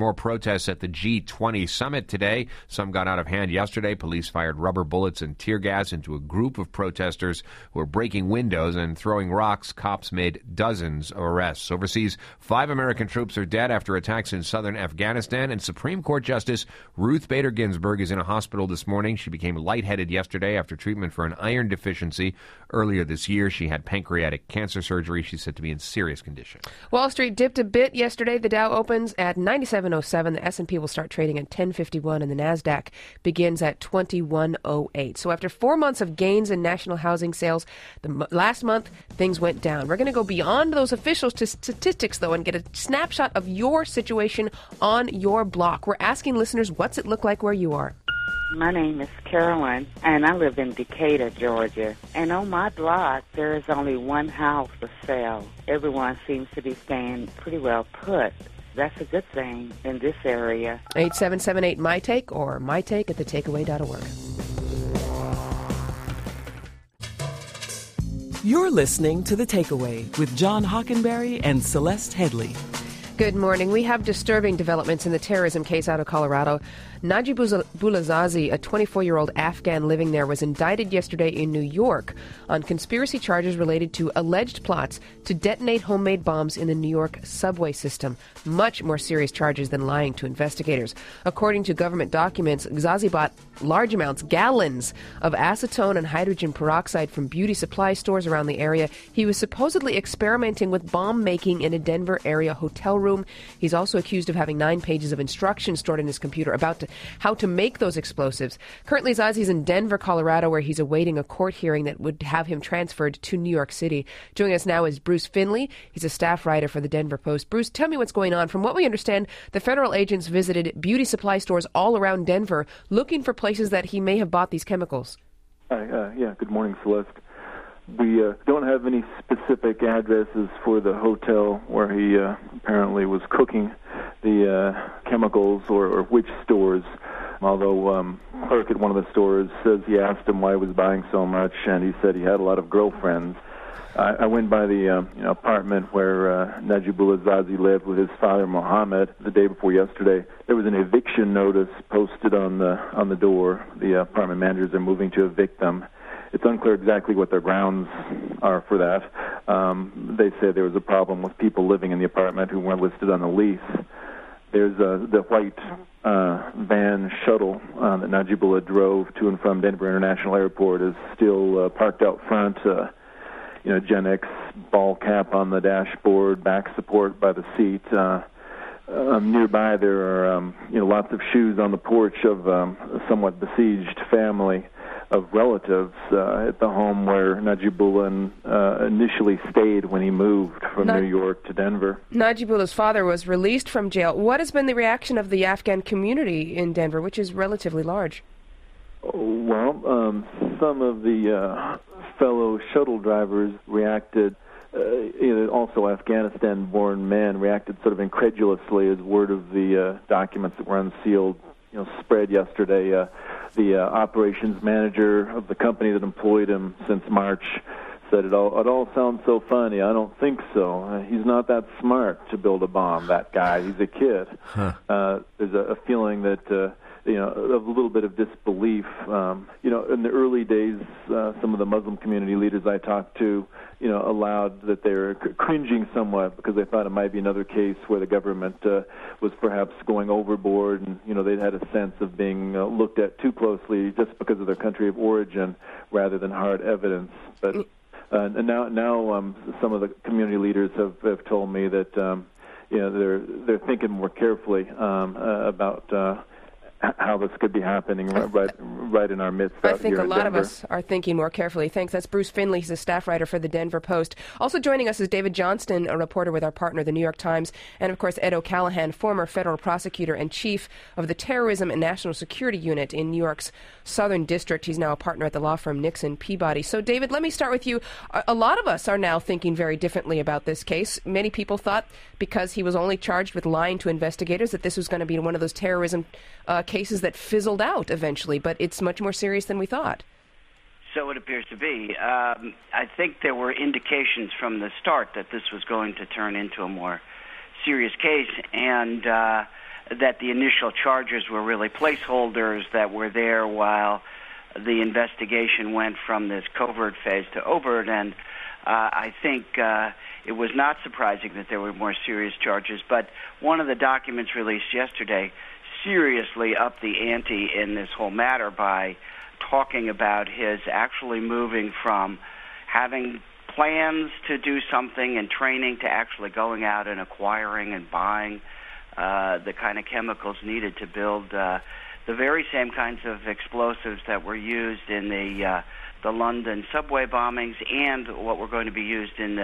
more protests at the G20 summit today. Some got out of hand yesterday. Police fired rubber bullets and tear gas into a group of protesters who were breaking windows and throwing rocks. Cops made dozens of arrests. Overseas, 5 American troops are dead after attacks in southern Afghanistan, and Supreme Court Justice Ruth Bader Ginsburg is in a hospital this morning. She became lightheaded yesterday after treatment for an iron deficiency. Earlier this year, she had pancreatic cancer surgery. She's said to be in serious condition. Wall Street dipped a bit yesterday. The Dow opens at 97.07. The S&P will start trading at 10.51, and the NASDAQ begins at 21.08. So after 4 months of gains in national housing sales, last month things went down. We're going to go beyond those official statistics, though, and get a snapshot of your situation on your block. We're asking listeners, what's it look like where you are? My name is Carolyn, and I live in Decatur, Georgia. And on my block, there is only one house for sale. Everyone seems to be staying pretty well put. That's a good thing in this area. 8778-MY-TAKE or mytake@thetakeaway.org. You're listening to The Takeaway with John Hockenberry and Celeste Headley. Good morning. We have disturbing developments in the terrorism case out of Colorado. Najib Boulazazi, a 24-year-old Afghan living there, was indicted yesterday in New York on conspiracy charges related to alleged plots to detonate homemade bombs in the New York subway system. Much more serious charges than lying to investigators. According to government documents, Ghazi bought large amounts, gallons, of acetone and hydrogen peroxide from beauty supply stores around the area. He was supposedly experimenting with bomb making in a Denver area hotel room. He's also accused of having 9 pages of instructions stored in his computer about how to make those explosives. Currently, Zazi's in Denver, Colorado, where he's awaiting a court hearing that would have him transferred to New York City. Joining us now is Bruce Finley. He's a staff writer for the Denver Post. Bruce, tell me what's going on. From what we understand, the federal agents visited beauty supply stores all around Denver looking for places that he may have bought these chemicals. Yeah, good morning, Celeste. We don't have any specific addresses for the hotel where he apparently was cooking the chemicals or which stores, although clerk at one of the stores says he asked him why he was buying so much, and he said he had a lot of girlfriends. I went by the apartment where Najib Boulazazi lived with his father, Mohammed, the day before yesterday. There was an eviction notice posted on the door. The apartment managers are moving to evict them. It's unclear exactly what their grounds are for that. They said there was a problem with people living in the apartment who weren't listed on the lease. There's the white van shuttle that Najibullah drove to and from Denver International Airport is still parked out front. Gen X ball cap on the dashboard, back support by the seat. Nearby there are lots of shoes on the porch of a somewhat besieged family of relatives at the home where Najibullah initially stayed when he moved from New York to Denver. Najibullah's father was released from jail. What has been the reaction of the Afghan community in Denver, which is relatively large? Well, some of the fellow shuttle drivers reacted, also Afghanistan-born men reacted sort of incredulously as word of the documents that were unsealed spread yesterday. The operations manager of the company that employed him since March said it all sounds so funny. I don't think so. He's not that smart to build a bomb, that guy. He's a kid. There's a feeling that of a little bit of disbelief. In the early days, some of the Muslim community leaders I talked to, allowed that they were cringing somewhat because they thought it might be another case where the government was perhaps going overboard, and they'd had a sense of being looked at too closely just because of their country of origin rather than hard evidence. But now some of the community leaders have told me that they're thinking more carefully about how this could be happening right in our midst. I think a lot of us are thinking more carefully. Thanks. That's Bruce Finley. He's a staff writer for the Denver Post. Also joining us is David Johnston, a reporter with our partner, the New York Times, and of course Ed O'Callaghan, former federal prosecutor and chief of the Terrorism and National Security Unit in New York's Southern District. He's now a partner at the law firm Nixon Peabody. So David, let me start with you. A lot of us are now thinking very differently about this case. Many people thought because he was only charged with lying to investigators that this was going to be one of those terrorism cases that fizzled out eventually, but it's much more serious than we thought. So it appears to be. I think there were indications from the start that this was going to turn into a more serious case, and that the initial charges were really placeholders that were there while the investigation went from this covert phase to overt, and I think it was not surprising that there were more serious charges, but one of the documents released yesterday seriously upped the ante in this whole matter by talking about his actually moving from having plans to do something and training to actually going out and acquiring and buying the kind of chemicals needed to build the very same kinds of explosives that were used in the London subway bombings and what were going to be used in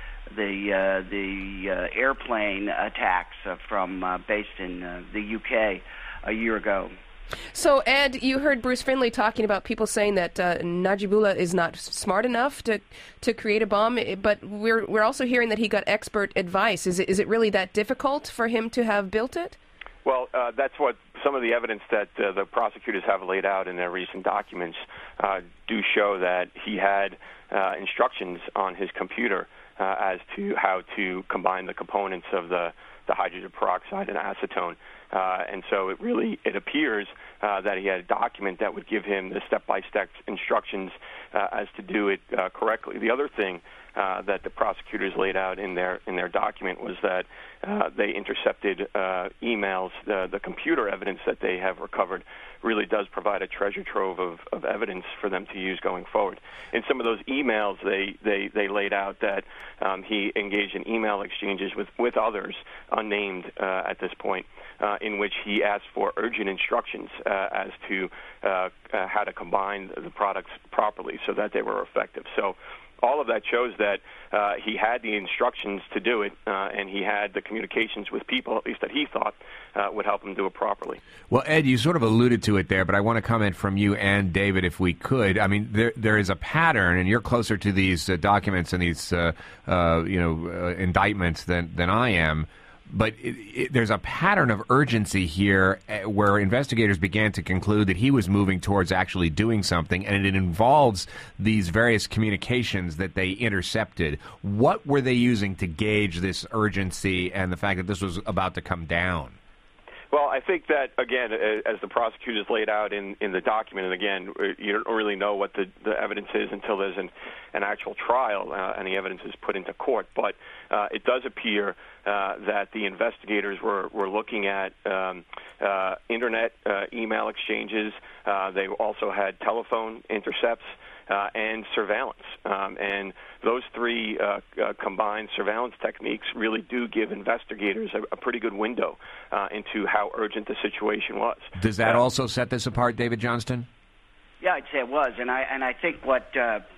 the airplane attacks based in the UK a year ago. So, Ed, you heard Bruce Findlay talking about people saying that Najibullah is not smart enough to create a bomb, but we're also hearing that he got expert advice. Is it really that difficult for him to have built it? Well, that's what some of the evidence that the prosecutors have laid out in their recent documents do show, that he had instructions on his computer as to how to combine the components of the hydrogen peroxide and acetone. And so it appears that he had a document that would give him the step-by-step instructions as to do it correctly. The other thing that the prosecutors laid out in their document was that they intercepted emails. The computer evidence that they have recovered really does provide a treasure trove of evidence for them to use going forward. In some of those emails, they laid out that he engaged in email exchanges with others, unnamed at this point, in which he asked for urgent instructions as to how to combine the products properly so that they were effective. So all of that shows that he had the instructions to do it, and he had the communications with people, at least that he thought would help him do it properly. Well, Ed, you sort of alluded to it there, but I want to comment from you and David, if we could. I mean, there is a pattern, and you're closer to these documents and these indictments than I am. But there's a pattern of urgency here where investigators began to conclude that he was moving towards actually doing something, and it involves these various communications that they intercepted. What were they using to gauge this urgency and the fact that this was about to come down? Well, I think that, again, as the prosecutors laid out in the document, and again, you don't really know what the evidence is until there's an actual trial and the evidence is put into court. But it does appear that the investigators were looking at Internet email exchanges. They also had telephone intercepts and surveillance. And those three combined surveillance techniques really do give investigators a pretty good window into how urgent the situation was. Does that also set this apart, David Johnston? Yeah, I'd say it was, and I think what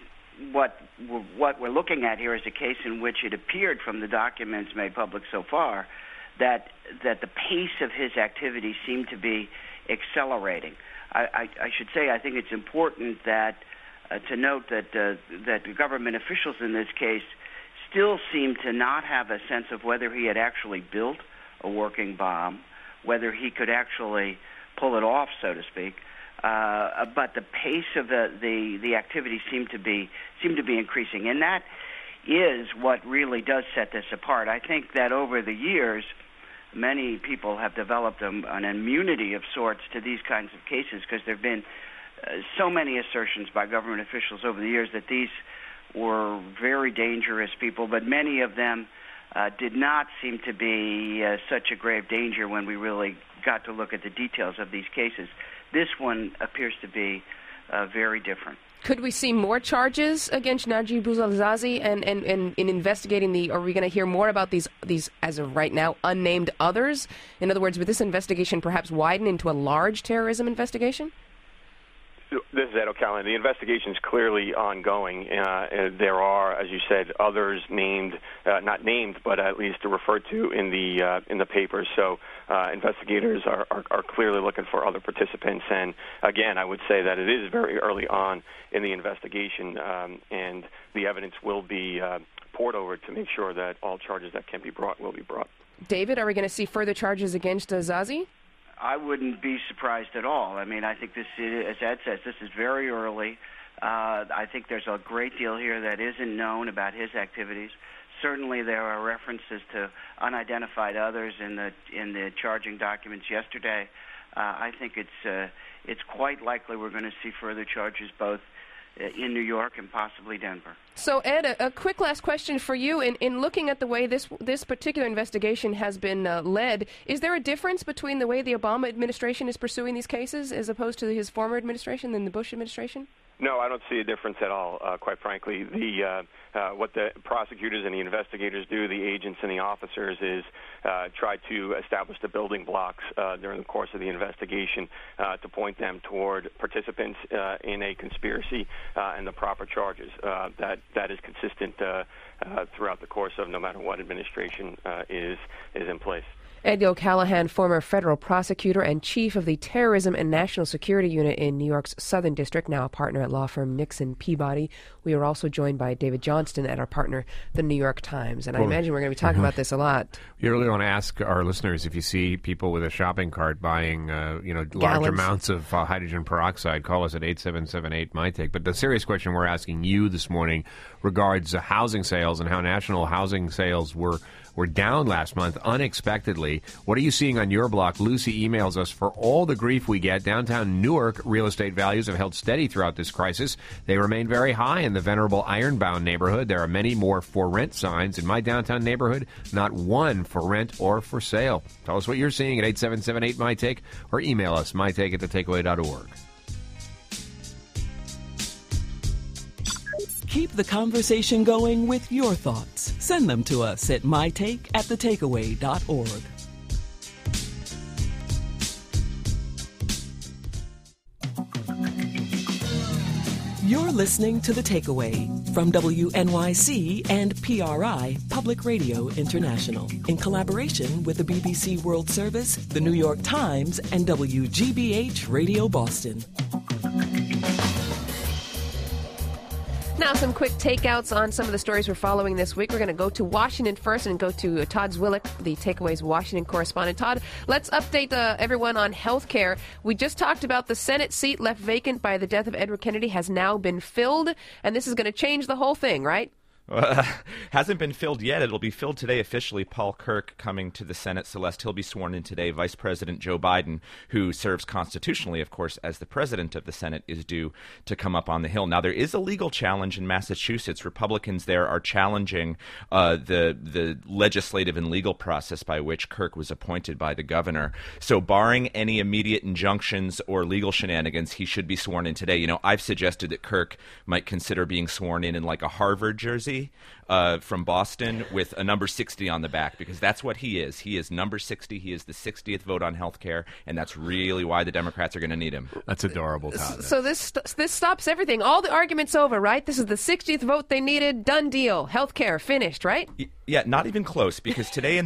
we're looking at here is a case in which it appeared from the documents made public so far that the pace of his activity seemed to be accelerating. I should say I think it's important that to note that the government officials in this case still seem to not have a sense of whether he had actually built a working bomb, whether he could actually pull it off, so to speak. But the pace of the activity seemed to be increasing, and that is what really does set this apart. I think that over the years, many people have developed an immunity of sorts to these kinds of cases because there have been so many assertions by government officials over the years that these were very dangerous people, but many of them did not seem to be such a grave danger when we really got to look at the details of these cases. This one appears to be very different. Could we see more charges against Najib Bouazizi and in investigating are we going to hear more about these, as of right now, unnamed others? In other words, would this investigation perhaps widen into a large terrorism investigation? This is Ed O'Callaghan. The investigation is clearly ongoing. There are, as you said, others named, not named, but at least referred to in the papers. So investigators are clearly looking for other participants. And again, I would say that it is very early on in the investigation, and the evidence will be poured over to make sure that all charges that can be brought will be brought. David, are we going to see further charges against Zazi? I wouldn't be surprised at all. I mean, I think this is, as Ed says, this is very early. I think there's a great deal here that isn't known about his activities. Certainly, there are references to unidentified others in the charging documents yesterday. I think it's quite likely we're going to see further charges both in New York and possibly Denver. So, Ed, a quick last question for you. In looking at the way this particular investigation has been led, is there a difference between the way the Obama administration is pursuing these cases as opposed to his former administration than the Bush administration? No, I don't see a difference at all, quite frankly. What the prosecutors and the investigators do, the agents and the officers, is try to establish the building blocks during the course of the investigation to point them toward participants in a conspiracy and the proper charges. That is consistent throughout the course of no matter what administration is in place. Ed O'Callaghan, former federal prosecutor and chief of the Terrorism and National Security Unit in New York's Southern District, now a partner at law firm Nixon Peabody. We are also joined by David Johnston at our partner, the New York Times. And I imagine we're going to be talking about this a lot. You really want to ask our listeners, if you see people with a shopping cart buying large Gallons. amounts of hydrogen peroxide, call us at 877-8-MY-TAKE. But the serious question we're asking you this morning regards housing sales and how national housing sales were down last month unexpectedly. What are you seeing on your block? Lucy emails us, for all the grief we get, downtown Newark real estate values have held steady throughout this crisis. They remain very high in the venerable Ironbound neighborhood. There are many more for rent signs in my downtown neighborhood, not one for rent or for sale. Tell us what you're seeing at 877-8-MY-TAKE or email us, mytake@thetakeaway.org. Keep the conversation going with your thoughts. Send them to us at mytake@thetakeaway.org. You're listening to The Takeaway from WNYC and PRI, Public Radio International, in collaboration with the BBC World Service, the New York Times, and WGBH Radio Boston. Now, some quick takeouts on some of the stories we're following this week. We're going to go to Washington first and go to Todd Zwillich, the Takeaway's Washington correspondent. Todd, let's update everyone on health care. We just talked about the Senate seat left vacant by the death of Edward Kennedy has now been filled, and this is going to change the whole thing, right? Hasn't been filled yet. It'll be filled today officially. Paul Kirk coming to the Senate. Celeste, he'll be sworn in today. Vice President Joe Biden, who serves constitutionally, of course, as the president of the Senate, is due to come up on the Hill. Now, there is a legal challenge in Massachusetts. Republicans there are challenging the legislative and legal process by which Kirk was appointed by the governor. So barring any immediate injunctions or legal shenanigans, he should be sworn in today. You know, I've suggested that Kirk might consider being sworn in like a Harvard jersey from Boston with a number 60 on the back, because that's what he is. He is number 60. He is the 60th vote on health care, and that's really why the Democrats are going to need him. That's adorable, Todd. So this stops everything. All the arguments over, right? This is the 60th vote they needed. Done deal. Health care finished, right? Yeah, not even close, because today in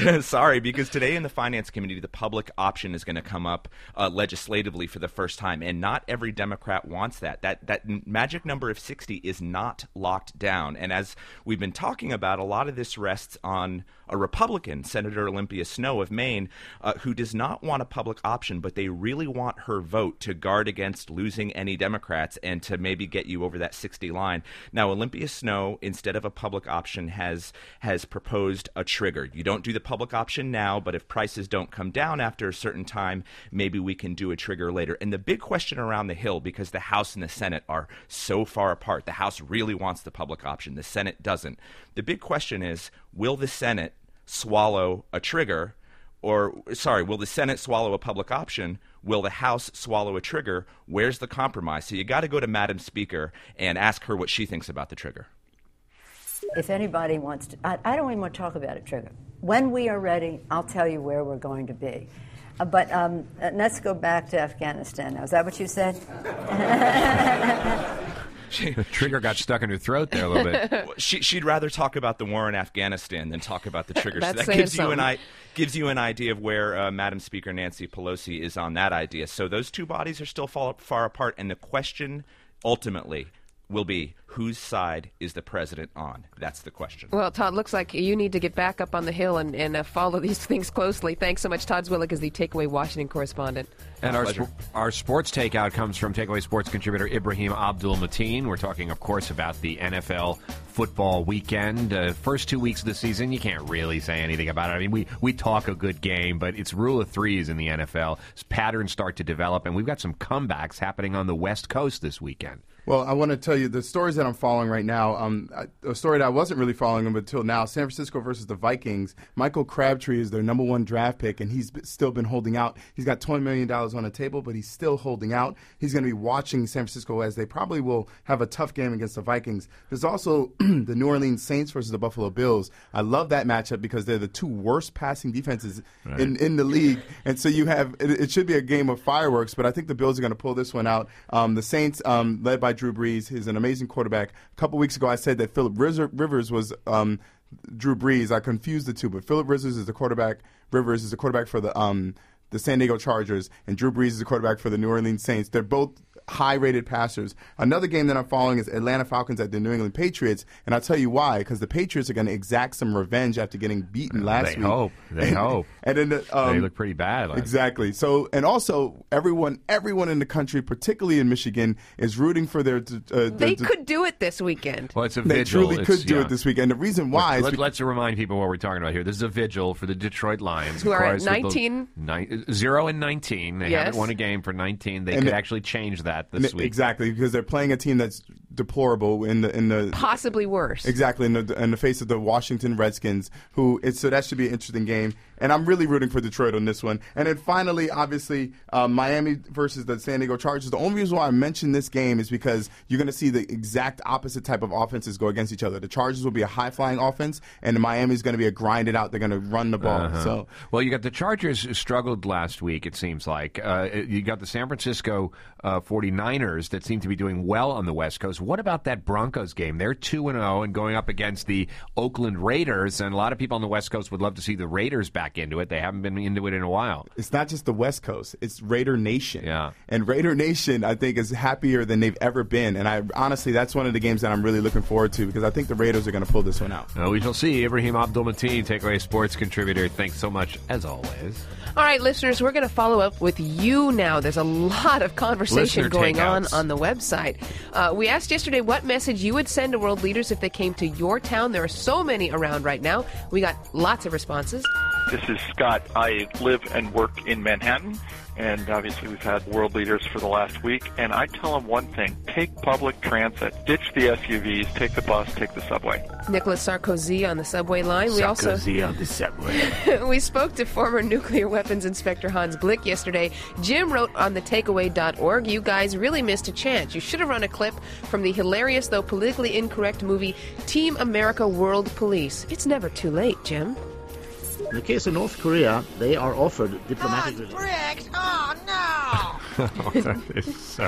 the Finance Committee, the public option is going to come up legislatively for the first time, and not every Democrat wants that. That magic number of 60 is not locked down, and as we've been talking about, a lot of this rests on a Republican, Senator Olympia Snowe of Maine, who does not want a public option, but they really want her vote to guard against losing any Democrats and to maybe get you over that 60 line. Now, Olympia Snowe, instead of a public option, has proposed a trigger. You don't do the public option now, but if prices don't come down after a certain time, maybe we can do a trigger later. And the big question around the Hill, because the House and the Senate are so far apart, the House really wants the public option, the Senate doesn't. The big question is, will the Senate swallow a trigger? Will the Senate swallow a public option? Will the House swallow a trigger? Where's the compromise? So you got to go to Madam Speaker and ask her what she thinks about the trigger. If anybody wants to, I don't even want to talk about a trigger. When we are ready, I'll tell you where we're going to be. But let's go back to Afghanistan now. Is that what you said? The trigger got stuck in her throat there a little bit. She'd rather talk about the war in Afghanistan than talk about the trigger. So that gives you an idea of where Madam Speaker Nancy Pelosi is on that idea. So those two bodies are still far apart, and the question ultimately will be, whose side is the president on? That's the question. Well, Todd, looks like you need to get back up on the Hill and follow these things closely. Thanks so much. Todd Zwillich is the Takeaway Washington correspondent. And our sports takeout comes from Takeaway Sports contributor Ibrahim Abdul Mateen. We're talking, of course, about the NFL football weekend. First 2 weeks of the season, you can't really say anything about it. I mean, we talk a good game, but it's rule of threes in the NFL. Patterns start to develop, and we've got some comebacks happening on the West Coast this weekend. Well, I want to tell you the stories that I'm following right now. A story that I wasn't really following until now, San Francisco versus the Vikings. Michael Crabtree is their number 1 draft pick, and he's still been holding out. He's got $20 million on the table, but he's still holding out. He's going to be watching San Francisco as they probably will have a tough game against the Vikings. There's also the New Orleans Saints versus the Buffalo Bills. I love that matchup because they're the 2 worst passing defenses in the league. And so you have it should be a game of fireworks, but I think the Bills are going to pull this one out. The Saints, led by Drew Brees, he's an amazing quarterback. A couple weeks ago, I said that Phillip Rivers was Drew Brees. I confused the two, but Phillip Rivers is the quarterback. Rivers is the quarterback for the San Diego Chargers, and Drew Brees is the quarterback for the New Orleans Saints. They're both high-rated passers. Another game that I'm following is Atlanta Falcons at the New England Patriots, and I'll tell you why, because the Patriots are going to exact some revenge after getting beaten last week. They hope. And then they look pretty bad. Exactly. So, and also, everyone in the country, particularly in Michigan, is rooting for their... they could do it this weekend. Well, it's a They vigil. truly could do it this weekend. The reason why is... Let's remind people what we're talking about here. This is a vigil for the Detroit Lions. Who are at 19... 0-19. They haven't won a game for 19. They could actually change that this week. Exactly, because they're playing a team that's deplorable in the possibly worse. Exactly, in the face of the Washington Redskins, so that should be an interesting game. And I'm really rooting for Detroit on this one. And then finally, obviously, Miami versus the San Diego Chargers. The only reason why I mentioned this game is because you're going to see the exact opposite type of offenses go against each other. The Chargers will be a high-flying offense, and Miami's going to be a grind-it out. They're going to run the ball. So, well, you got the Chargers struggled last week, it seems like. You got the San Francisco 49ers that seem to be doing well on the West Coast. What about that Broncos game? They're 2-0 and going up against the Oakland Raiders, and a lot of people on the West Coast would love to see the Raiders back into it. They haven't been into it in a while. It's not just the West Coast. It's Raider Nation. Yeah. And Raider Nation, I think, is happier than they've ever been. And honestly, that's one of the games that I'm really looking forward to because I think the Raiders are going to pull this one out. We shall see. Ibrahim Abdul-Mateen, Takeaway Sports contributor. Thanks so much, as always. All right, listeners, we're going to follow up with you now. There's a lot of conversation going on the website. We asked yesterday what message you would send to world leaders if they came to your town. There are so many around right now. We got lots of responses. This is Scott. I live and work in Manhattan, and obviously we've had world leaders for the last week, and I tell them one thing: take public transit, ditch the SUVs, take the bus, take the subway. Nicolas Sarkozy on the subway line. Sarkozy on the subway. We spoke to former nuclear weapons inspector Hans Blick yesterday. Jim wrote on thetakeaway.org, you guys really missed a chance. You should have run a clip from the hilarious, though politically incorrect movie Team America World Police. It's never too late, Jim. In the case of North Korea, they are offered diplomatic relief. Bricks! Oh, no! That is so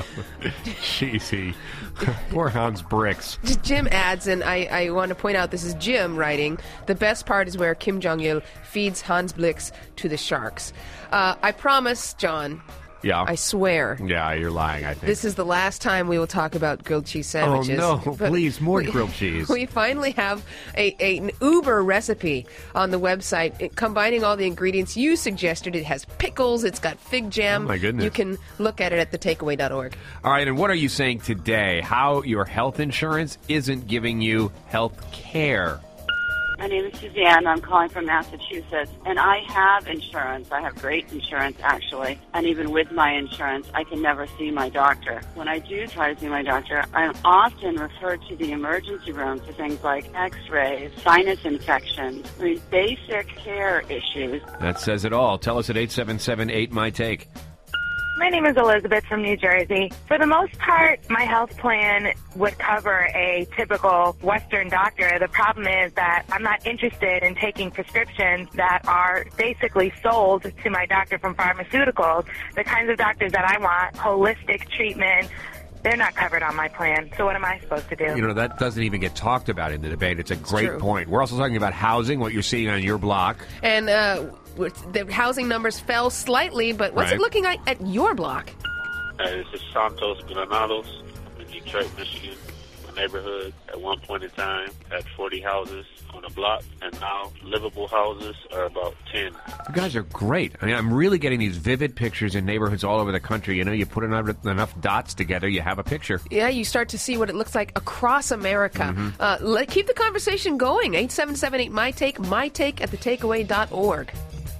cheesy. Poor Hans Bricks. Jim adds, and I want to point out this is Jim writing, the best part is where Kim Jong-il feeds Hans Blix to the sharks. I promise, John... Yeah. I swear. Yeah, you're lying, I think. This is the last time we will talk about grilled cheese sandwiches. Oh, no, please, more grilled cheese. We finally have an Uber recipe on the website, combining all the ingredients you suggested. It has pickles, it's got fig jam. Oh, my goodness. You can look at it at thetakeaway.org. All right, and what are you saying today? How your health insurance isn't giving you health care? My name is Suzanne. I'm calling from Massachusetts, and I have insurance. I have great insurance, actually. And even with my insurance, I can never see my doctor. When I do try to see my doctor, I'm often referred to the emergency room for things like x-rays, sinus infections, basic care issues. That says it all. Tell us at 877-8-MY-TAKE. My name is Elizabeth from New Jersey. For the most part, my health plan would cover a typical Western doctor. The problem is that I'm not interested in taking prescriptions that are basically sold to my doctor from pharmaceuticals. The kinds of doctors that I want, holistic treatment, they're not covered on my plan. So what am I supposed to do? You know, that doesn't even get talked about in the debate. It's a great point. We're also talking about housing, what you're seeing on your block. And the housing numbers fell slightly, but what's it looking like at your block? This is Santos Granados in Detroit, Michigan. My neighborhood. At one point in time, had 40 houses on a block, and now livable houses are about 10. You guys are great. I mean, I'm really getting these vivid pictures in neighborhoods all over the country. You know, you put enough dots together, you have a picture. Yeah, you start to see what it looks like across America. Keep the conversation going. 877-8-MY-TAKE, mytake at thetakeaway.org.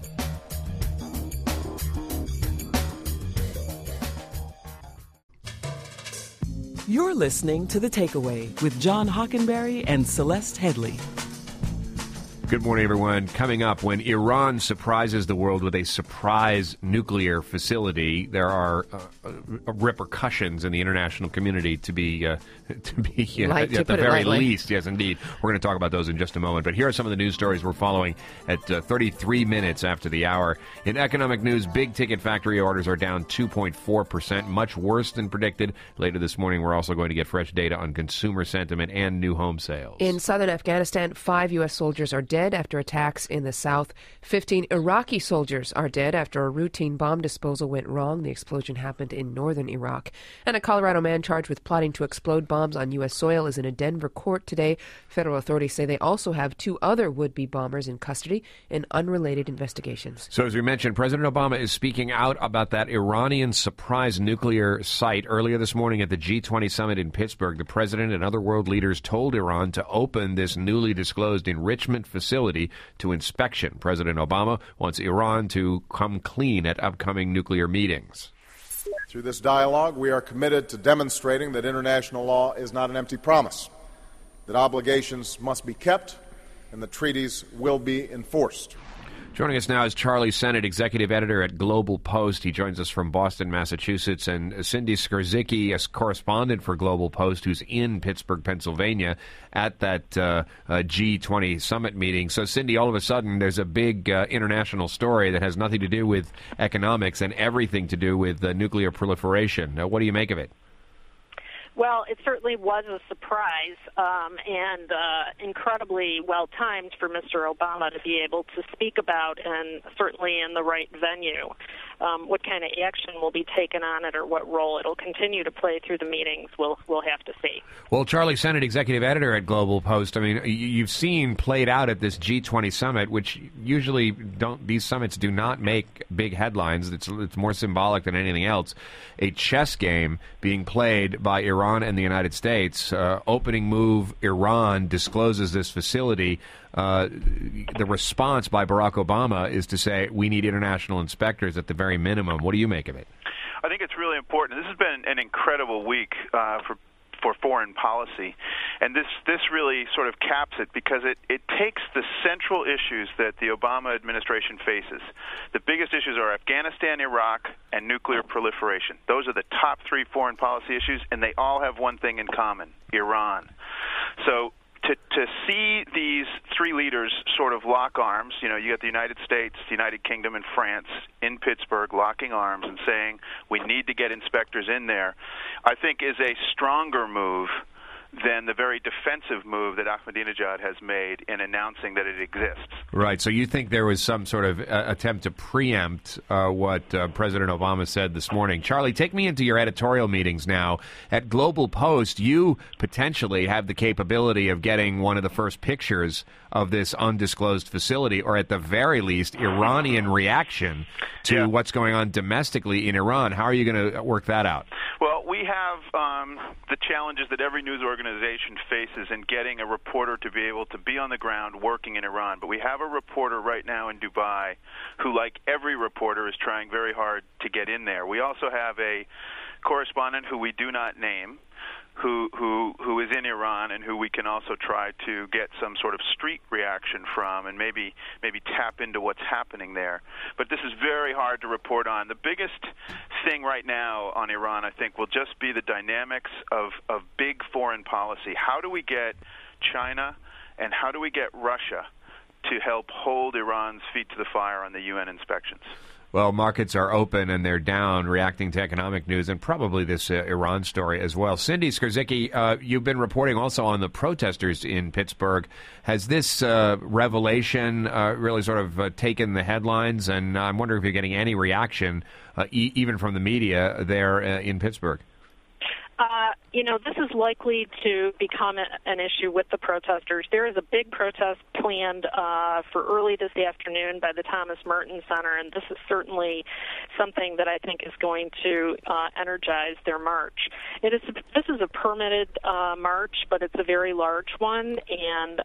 You're listening to The Takeaway with John Hockenberry and Celeste Headley. Good morning, everyone. Coming up, when Iran surprises the world with a surprise nuclear facility, there are repercussions in the international community to be at the very least. Yes, indeed. We're going to talk about those in just a moment. But here are some of the news stories we're following at 33 minutes after the hour. In economic news, big-ticket factory orders are down 2.4%, much worse than predicted. Later this morning, we're also going to get fresh data on consumer sentiment and new home sales. In southern Afghanistan, 5 U.S. soldiers are dead after attacks in the south. 15 Iraqi soldiers are dead after a routine bomb disposal went wrong. The explosion happened in northern Iraq. And a Colorado man charged with plotting to explode bombs on U.S. soil is in a Denver court today. Federal authorities say they also have 2 other would-be bombers in custody in unrelated investigations. So as we mentioned, President Obama is speaking out about that Iranian surprise nuclear site. Earlier this morning at the G20 summit in Pittsburgh, the president and other world leaders told Iran to open this newly disclosed enrichment facility to inspection. President Obama wants Iran to come clean at upcoming nuclear meetings. Through this dialogue, we are committed to demonstrating that international law is not an empty promise, that obligations must be kept, and that treaties will be enforced. Joining us now is Charlie Sennett, executive editor at Global Post. He joins us from Boston, Massachusetts, and Cindy Skrzycki, a correspondent for Global Post, who's in Pittsburgh, Pennsylvania, at that G20 summit meeting. So, Cindy, all of a sudden, there's a big international story that has nothing to do with economics and everything to do with nuclear proliferation. What do you make of it? Well, it certainly was a surprise and incredibly well-timed for Mr. Obama to be able to speak about, and certainly in the right venue. What kind of action will be taken on it or what role it'll continue to play through the meetings, we'll have to see. Well, Charlie Sennett, executive editor at Global Post, I mean, you've seen played out at this G20 summit, which usually these summits do not make big headlines. It's more symbolic than anything else. A chess game being played by Iran and the United States. Opening move, Iran discloses this facility. The response by Barack Obama is to say we need international inspectors at the very minimum. What do you make of it? I think it's really important. This has been an incredible week for foreign policy, and this really sort of caps it because it takes the central issues that the Obama administration faces. The biggest issues are Afghanistan, Iraq, and nuclear proliferation. Those are the top 3 foreign policy issues, and they all have one thing in common: Iran. So to see these 3 leaders sort of lock arms, you got the United States, the United Kingdom, and France in Pittsburgh locking arms and saying we need to get inspectors in there, I think is a stronger move than the very defensive move that Ahmadinejad has made in announcing that it exists. Right. So you think there was some sort of attempt to preempt what President Obama said this morning. Charlie, take me into your editorial meetings now. At Global Post, you potentially have the capability of getting one of the first pictures of this undisclosed facility, or at the very least, Iranian reaction to what's going on domestically in Iran. How are you going to work that out? Well, we have the challenges that every news organization faces in getting a reporter to be able to be on the ground working in Iran. But we have a reporter right now in Dubai who, like every reporter, is trying very hard to get in there. We also have a correspondent who we do not name, who is in Iran and who we can also try to get some sort of street reaction from and maybe tap into what's happening there. But this is very hard to report on. The biggest thing right now on Iran, I think, will just be the dynamics of big foreign policy. How do we get China and how do we get Russia to help hold Iran's feet to the fire on the UN inspections? Well, markets are open and they're down, reacting to economic news and probably this Iran story as well. Cindy Skrzycki, you've been reporting also on the protesters in Pittsburgh. Has this revelation really sort of taken the headlines? And I'm wondering if you're getting any reaction, even from the media there in Pittsburgh. This is likely to become an issue with the protesters. There is a big protest planned for early this afternoon by the Thomas Merton Center, and this is certainly something that I think is going to energize their march. This is a permitted march, but it's a very large one, and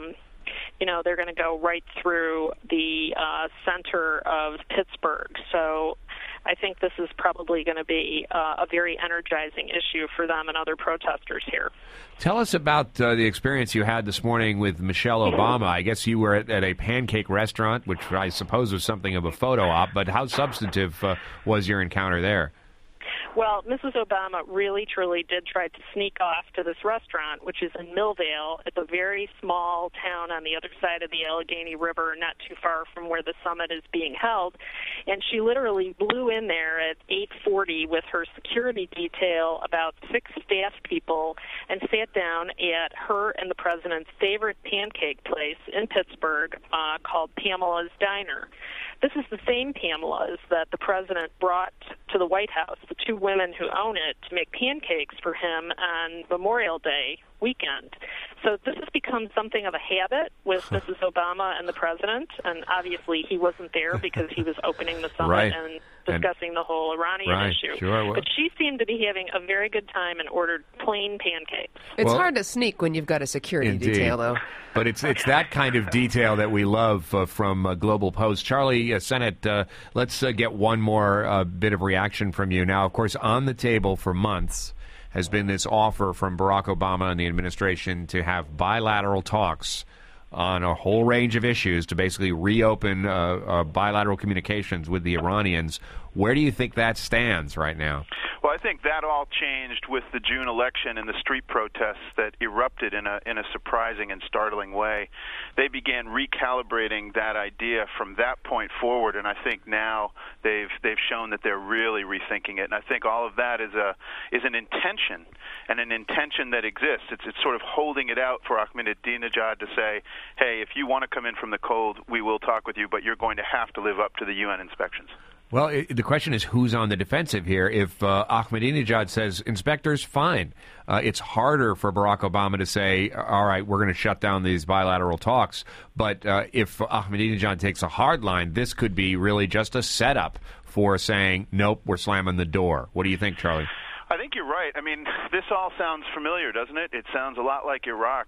they're going to go right through the center of Pittsburgh. So I think this is probably going to be a very energizing issue for them and other protesters here. Tell us about the experience you had this morning with Michelle Obama. I guess you were at a pancake restaurant, which I suppose was something of a photo op, but how substantive was your encounter there? Well, Mrs. Obama really, truly did try to sneak off to this restaurant, which is in Millvale. It's a very small town on the other side of the Allegheny River, not too far from where the summit is being held. And she literally blew in there at 8:40 with her security detail, about 6 staff people, and sat down at her and the president's favorite pancake place in Pittsburgh called Pamela's Diner. This is the same Pamela's that the president brought to the White House, the 2 women who own it, to make pancakes for him on Memorial Day weekend. So this has become something of a habit with Mrs. Obama and the president, and obviously he wasn't there because he was opening the summit and discussing the whole Iranian issue. Sure. But she seemed to be having a very good time and ordered plain pancakes. It's hard to sneak when you've got a security detail, though. But it's that kind of detail that we love from Global Post. Charlie Sennett, let's get one more bit of reaction from you. Now, of course, on the table for months has been this offer from Barack Obama and the administration to have bilateral talks on a whole range of issues to basically reopen bilateral communications with the Iranians. Where do you think that stands right now? Well, I think that all changed with the June election and the street protests that erupted in a surprising and startling way. They began recalibrating that idea from that point forward, and I think now they've shown that they're really rethinking it. And I think all of that is an intention, and an intention that exists. It's sort of holding it out for Ahmadinejad to say, hey, if you want to come in from the cold, we will talk with you, but you're going to have to live up to the UN inspections. Well, the question is who's on the defensive here. If Ahmadinejad says, inspectors, fine, it's harder for Barack Obama to say, all right, we're going to shut down these bilateral talks. But if Ahmadinejad takes a hard line, this could be really just a setup for saying, nope, we're slamming the door. What do you think, Charlie? I think you're right. I mean, this all sounds familiar, doesn't it? It sounds a lot like Iraq,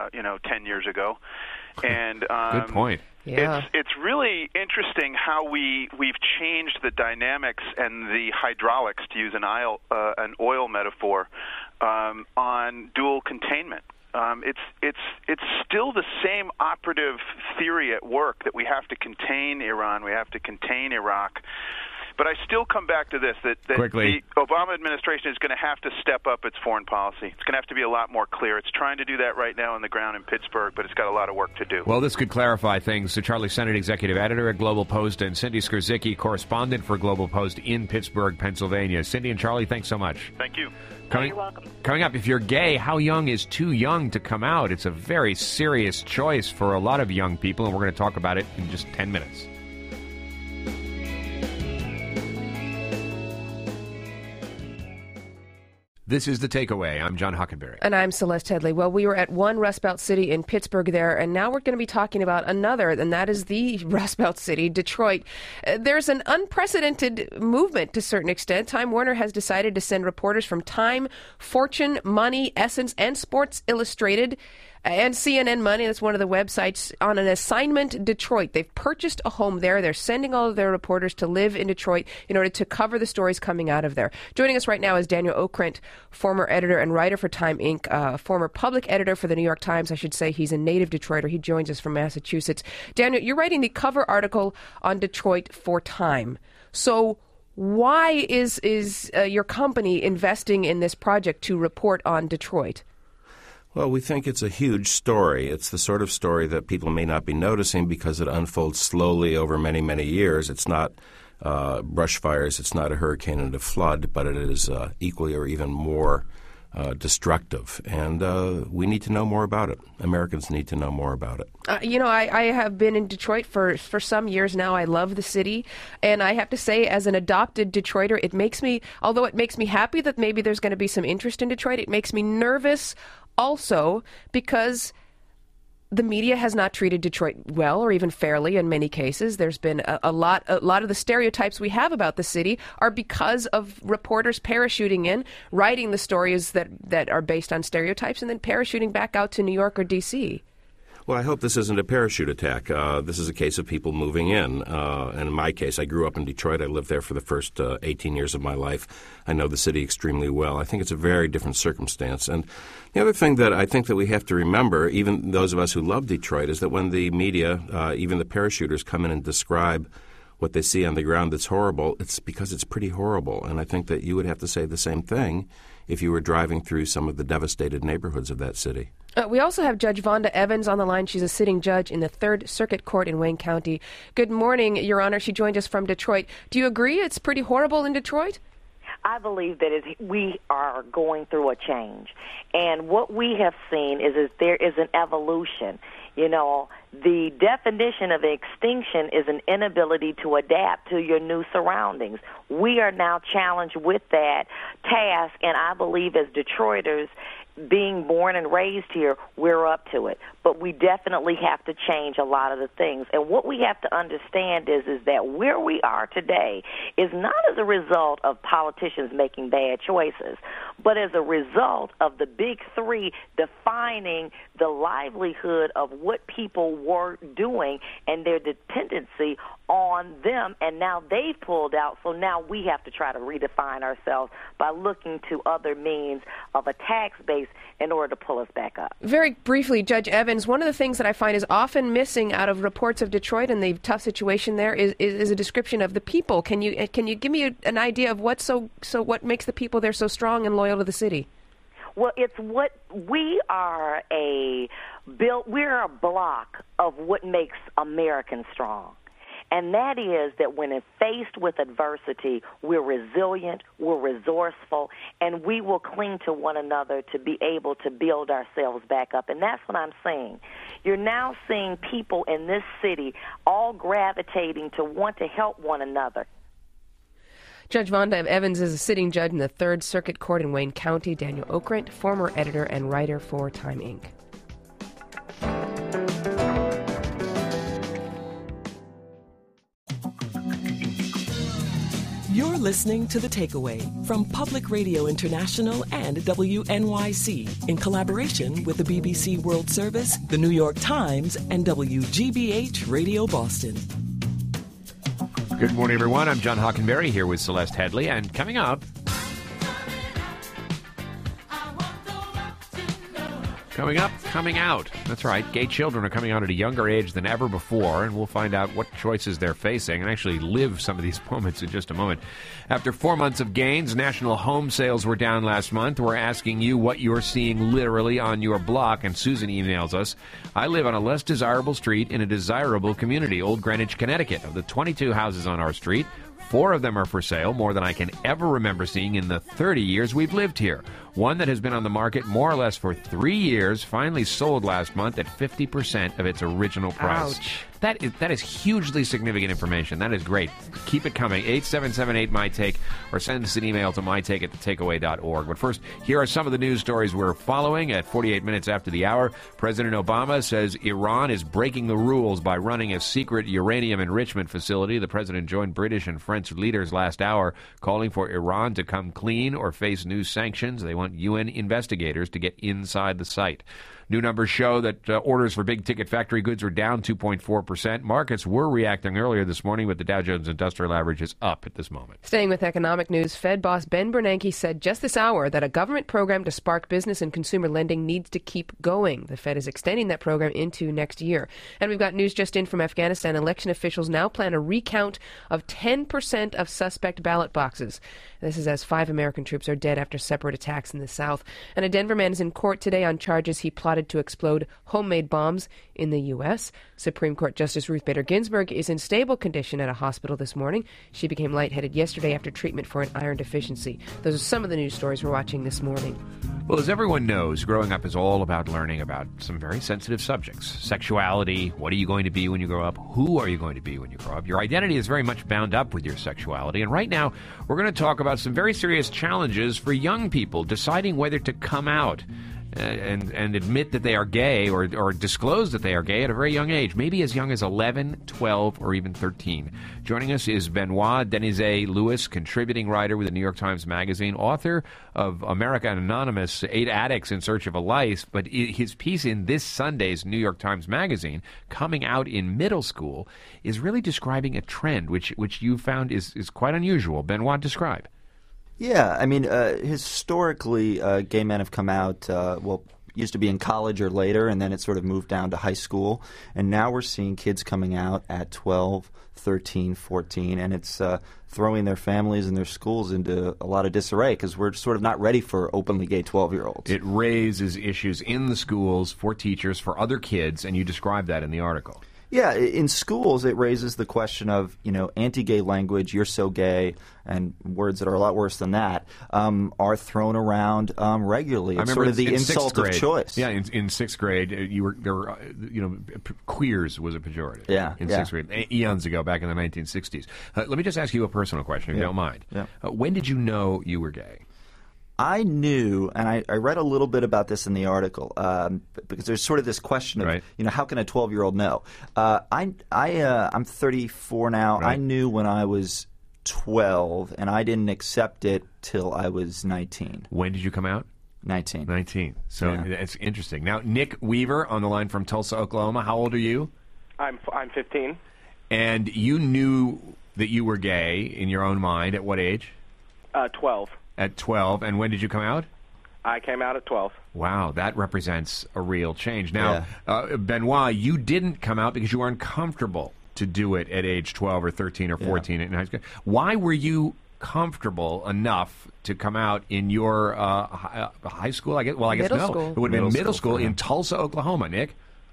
10 years ago. And good point. Yeah. It's really interesting how we've changed the dynamics and the hydraulics, to use an oil metaphor, on dual containment. It's still the same operative theory at work that we have to contain Iran, we have to contain Iraq. But I still come back to this, that the Obama administration is going to have to step up its foreign policy. It's going to have to be a lot more clear. It's trying to do that right now on the ground in Pittsburgh, but it's got a lot of work to do. Well, this could clarify things. So Charlie Sennett, executive editor at Global Post, and Cindy Skrzycki, correspondent for Global Post in Pittsburgh, Pennsylvania. Cindy and Charlie, thanks so much. Thank you. You're welcome. Coming up, if you're gay, how young is too young to come out? It's a very serious choice for a lot of young people, and we're going to talk about it in just 10 minutes. This is The Takeaway. I'm John Hockenberry. And I'm Celeste Headley. Well, we were at one Rust Belt city in Pittsburgh there, and now we're going to be talking about another, and that is the Rust Belt city, Detroit. There's an unprecedented movement to a certain extent. Time Warner has decided to send reporters from Time, Fortune, Money, Essence, and Sports Illustrated and CNN Money, that's one of the websites, on an assignment Detroit. They've purchased a home there. They're sending all of their reporters to live in Detroit in order to cover the stories coming out of there. Joining us right now is Daniel Okrent, former editor and writer for Time Inc., former public editor for the New York Times. I should say he's a native Detroiter. He joins us from Massachusetts. Daniel, you're writing the cover article on Detroit for Time. So why is your company investing in this project to report on Detroit? Well, we think it's a huge story. It's the sort of story that people may not be noticing because it unfolds slowly over many, many years. It's not brush fires. It's not a hurricane and a flood, but it is equally or even more destructive, and we need to know more about it. Americans need to know more about it. I have been in Detroit for some years now. I love the city, and I have to say, as an adopted Detroiter, although it makes me happy that maybe there's going to be some interest in Detroit, it makes me nervous also because the media has not treated Detroit well or even fairly in many cases. There's been a lot of the stereotypes we have about the city are because of reporters parachuting in, writing the stories that are based on stereotypes, and then parachuting back out to New York or D.C. Well, I hope this isn't a parachute attack. This is a case of people moving in. And in my case, I grew up in Detroit. I lived there for the first 18 years of my life. I know the city extremely well. I think it's a very different circumstance. And the other thing that I think that we have to remember, even those of us who love Detroit, is that when the media, even the parachuters, come in and describe what they see on the ground that's horrible, it's because it's pretty horrible. And I think that you would have to say the same thing if you were driving through some of the devastated neighborhoods of that city. We also have Judge Vonda Evans on the line. She's a sitting judge in the Third Circuit Court in Wayne County. Good morning, Your Honor. She joined us from Detroit. Do you agree it's pretty horrible in Detroit? I believe that we are going through a change. And what we have seen is there is an evolution. You know, the definition of extinction is an inability to adapt to your new surroundings. We are now challenged with that task, and I believe as Detroiters, being born and raised here, we're up to it. But we definitely have to change a lot of the things. And what we have to understand is that where we are today is not as a result of politicians making bad choices, but as a result of the big three defining the livelihood of what people were doing and their dependency on them, and now they've pulled out, so now we have to try to redefine ourselves by looking to other means of a tax base in order to pull us back up. Very briefly, Judge Evans, one of the things that I find is often missing out of reports of Detroit and the tough situation there is a description of the people. Can you give me an idea of what makes the people there so strong and loyal to the city? Well, it's what we're a block of what makes Americans strong. And that is that when faced with adversity, we're resilient, we're resourceful, and we will cling to one another to be able to build ourselves back up. And that's what I'm saying. You're now seeing people in this city all gravitating to want to help one another. Judge Vonda Evans is a sitting judge in the Third Circuit Court in Wayne County. Daniel Okrent, former editor and writer for Time Inc. You're listening to The Takeaway from Public Radio International and WNYC in collaboration with the BBC World Service, the New York Times, and WGBH Radio Boston. Good morning, everyone. I'm John Hockenberry here with Celeste Headley, and coming up... coming out. That's right. Gay children are coming out at a younger age than ever before, and we'll find out what choices they're facing and actually live some of these moments in just a moment. After 4 months of gains, national home sales were down last month. We're asking you what you're seeing literally on your block, and Susan emails us. I live on a less desirable street in a desirable community, Old Greenwich, Connecticut. Of the 22 houses on our street, 4 of them are for sale, more than I can ever remember seeing in the 30 years we've lived here. One that has been on the market more or less for 3 years finally sold last month at 50% of its original price. Ouch. That is hugely significant information. That is great. Keep it coming. 877-8-MY-TAKE, or send us an email to mytake@thetakeaway.org. But first, here are some of the news stories we're following at 48 minutes after the hour. President Obama says Iran is breaking the rules by running a secret uranium enrichment facility. The president joined British and French leaders last hour, calling for Iran to come clean or face new sanctions. They want UN investigators to get inside the site. New numbers show that orders for big-ticket factory goods are down 2.4%. Markets were reacting earlier this morning, but the Dow Jones Industrial Average is up at this moment. Staying with economic news, Fed boss Ben Bernanke said just this hour that a government program to spark business and consumer lending needs to keep going. The Fed is extending that program into next year. And we've got news just in from Afghanistan. Election officials now plan a recount of 10% of suspect ballot boxes. This is as 5 American troops are dead after separate attacks in the south. And a Denver man is in court today on charges he plotted to explode homemade bombs in the U.S. Supreme Court Justice Ruth Bader Ginsburg is in stable condition at a hospital this morning. She became lightheaded yesterday after treatment for an iron deficiency. Those are some of the news stories we're watching this morning. Well, as everyone knows, growing up is all about learning about some very sensitive subjects. Sexuality, what are you going to be when you grow up? Who are you going to be when you grow up? Your identity is very much bound up with your sexuality. And right now, we're going to talk about some very serious challenges for young people deciding whether to come out and admit that they are gay or disclose that they are gay at a very young age, maybe as young as 11, 12, or even 13. Joining us is Benoit Denizet-Lewis, contributing writer with the New York Times Magazine, author of America Anonymous, 8 Addicts in Search of a Life. But his piece in this Sunday's New York Times Magazine, Coming Out in Middle School, is really describing a trend which you found is quite unusual. Benoit, describe. Yeah, I mean, historically, gay men have come out, used to be in college or later, and then it sort of moved down to high school. And now we're seeing kids coming out at 12, 13, 14, and it's throwing their families and their schools into a lot of disarray because we're sort of not ready for openly gay 12-year-olds. It raises issues in the schools for teachers, for other kids, and you describe that in the article. Yeah, in schools it raises the question of, anti-gay language, you're so gay, and words that are a lot worse than that, are thrown around regularly. It's sort of the insult of choice. Yeah, in 6th grade, queers was a pejorative. Yeah, in 6th grade, eons ago, back in the 1960s. Let me just ask you a personal question, if you don't mind. Yeah. When did you know you were gay? I knew, and I read a little bit about this in the article, because there's sort of this question of, how can a 12-year-old know? I'm 34 now. Right. I knew when I was 12, and I didn't accept it till I was 19. When did you come out? 19. 19. So it's interesting. Now, Nick Weaver on the line from Tulsa, Oklahoma. How old are you? I'm 15. And you knew that you were gay in your own mind at what age? 12. At 12. And when did you come out? I came out at 12. Wow, that represents a real change. Now, Benoit, you didn't come out because you were uncomfortable to do it at age 12 or 13 or 14 in high school. Why were you comfortable enough to come out in your high school? I guess middle no. School. It would have been middle school in Tulsa, Oklahoma, Nick.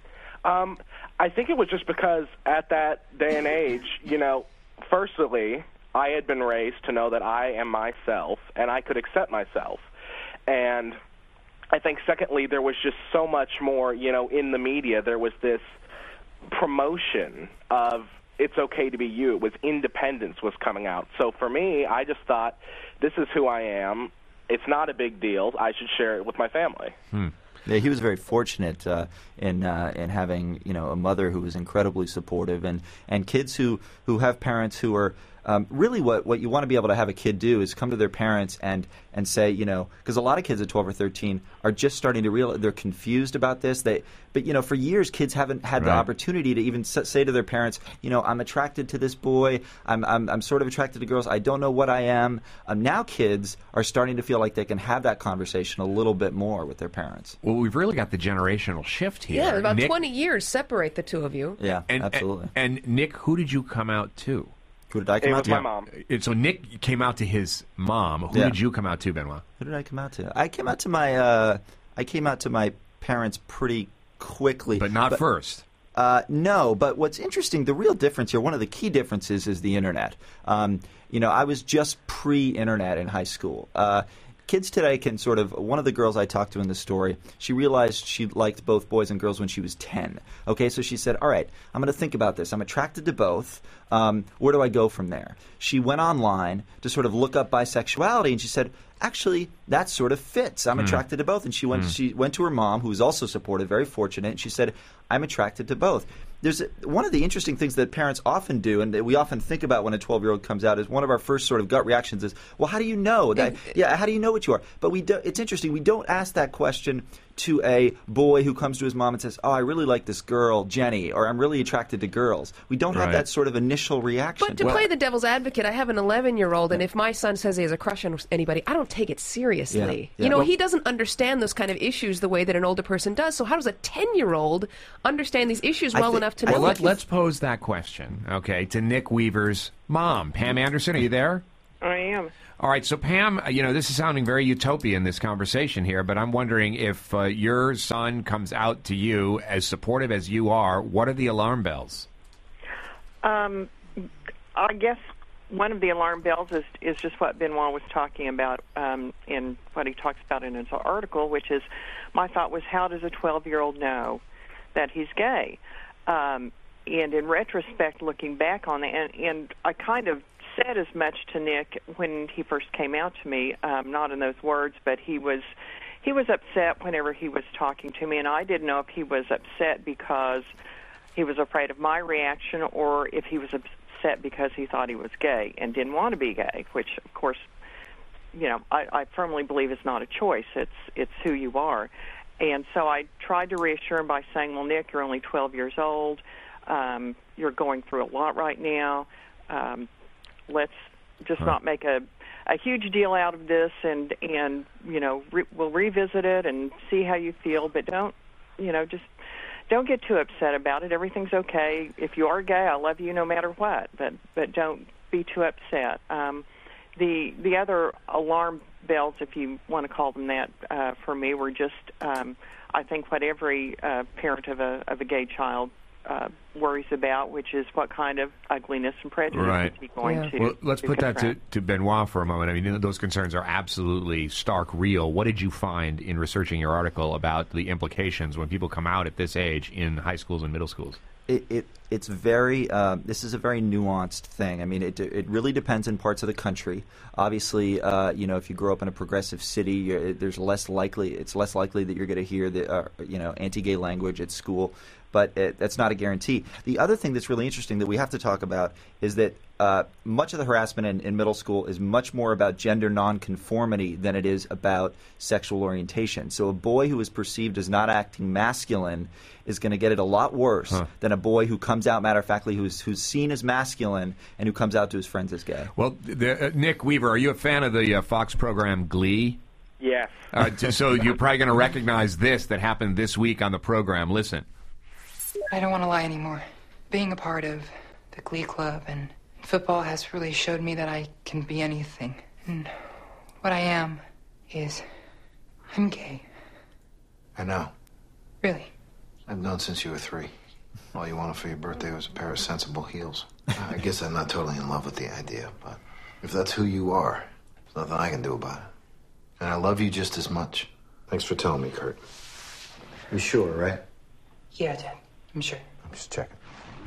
I think it was just because at that day and age, firstly, I had been raised to know that I am myself and I could accept myself. And I think, secondly, there was just so much more, in the media. There was this promotion of it's okay to be you. It was independence was coming out. So for me, I just thought, this is who I am. It's not a big deal. I should share it with my family. Yeah, he was very fortunate in having a mother who was incredibly supportive, and kids who have parents who are really what you want to be able to have a kid do is come to their parents and say, because a lot of kids at 12 or 13 are just starting to realize they're confused about this. But for years, kids haven't had the opportunity to even say to their parents, I'm attracted to this boy. I'm sort of attracted to girls. I don't know what I am. Now kids are starting to feel like they can have that conversation a little bit more with their parents. Well, we've really got the generational shift here. Yeah, about Nick, 20 years separate the two of you. Yeah, absolutely. And Nick, who did you come out to? Who did I come out to? My mom. So Nick came out to his mom. Who did you come out to, Benoit? Who did I come out to? I came out to my parents pretty quickly, but not first. No, but what's interesting, the real difference here, one of the key differences is the internet. I was just pre-internet in high school. Kids today can sort of, one of the girls I talked to in the story, she realized she liked both boys and girls when she was 10. Okay, so she said, all right, I'm going to think about this. I'm attracted to both. Where do I go from there? She went online to sort of look up bisexuality, and she said, actually, that sort of fits. I'm attracted to both. And she went to her mom, who was also supportive, very fortunate, and she said, I'm attracted to both. There's one of the interesting things that parents often do, and that we often think about when a 12-year-old comes out, is one of our first sort of gut reactions is, well, how do you know that? How do you know what you are? But it's interesting. We don't ask that question to a boy who comes to his mom and says, oh, I really like this girl, Jenny, or I'm really attracted to girls. We don't have that sort of initial reaction. But to play the devil's advocate, I have an 11-year-old, and if my son says he has a crush on anybody, I don't take it seriously. Yeah. He doesn't understand those kind of issues the way that an older person does. So how does a 10-year-old understand these issues well enough to know? Well, let's pose that question, okay, to Nick Weaver's mom. Pam Anderson, are you there? I am. All right, so Pam, this is sounding very utopian, this conversation here, but I'm wondering if your son comes out to you as supportive as you are, what are the alarm bells? I guess one of the alarm bells is just what Benoit was talking about in what he talks about in his article, which is, my thought was, how does a 12-year-old know that he's gay? And in retrospect, looking back on it, and I kind of said as much to Nick when he first came out to me, not in those words, but he was upset whenever he was talking to me, and I didn't know if he was upset because he was afraid of my reaction or if he was upset because he thought he was gay and didn't want to be gay, which, of course, I firmly believe is not a choice. It's who you are. And so I tried to reassure him by saying, well, Nick, you're only 12 years old. You're going through a lot right now. Let's just not make a huge deal out of this, and we'll revisit it and see how you feel, but don't get too upset about it. Everything's okay. If you are gay, I love you no matter what, but don't be too upset. The other alarm bells, if you want to call them that, for me were just I think what every parent of a gay child worries about, which is what kind of ugliness and prejudice is he going to. Well, let's put that to Benoit for a moment. I mean, those concerns are absolutely stark real. What did you find in researching your article about the implications when people come out at this age in high schools and middle schools? It's very this is a very nuanced thing. I mean, it really depends in parts of the country. Obviously, if you grow up in a progressive city, it's less likely that you're going to hear the anti-gay language at school. But that's not a guarantee. The other thing that's really interesting that we have to talk about is that much of the harassment in middle school is much more about gender nonconformity than it is about sexual orientation. So a boy who is perceived as not acting masculine is going to get it a lot worse than a boy who comes out matter-of-factly, who's seen as masculine and who comes out to his friends as gay. Well, Nick Weaver, are you a fan of the Fox program Glee? Yes. So you're probably going to recognize this that happened this week on the program. Listen. I don't want to lie anymore. Being a part of the Glee Club and football has really showed me that I can be anything. And what I am is I'm gay. I know. Really? I've known since you were 3. All you wanted for your birthday was a pair of sensible heels. I guess I'm not totally in love with the idea, but if that's who you are, there's nothing I can do about it. And I love you just as much. Thanks for telling me, Kurt. You sure, right? Yeah, Dad. I'm sure. I'm just checking.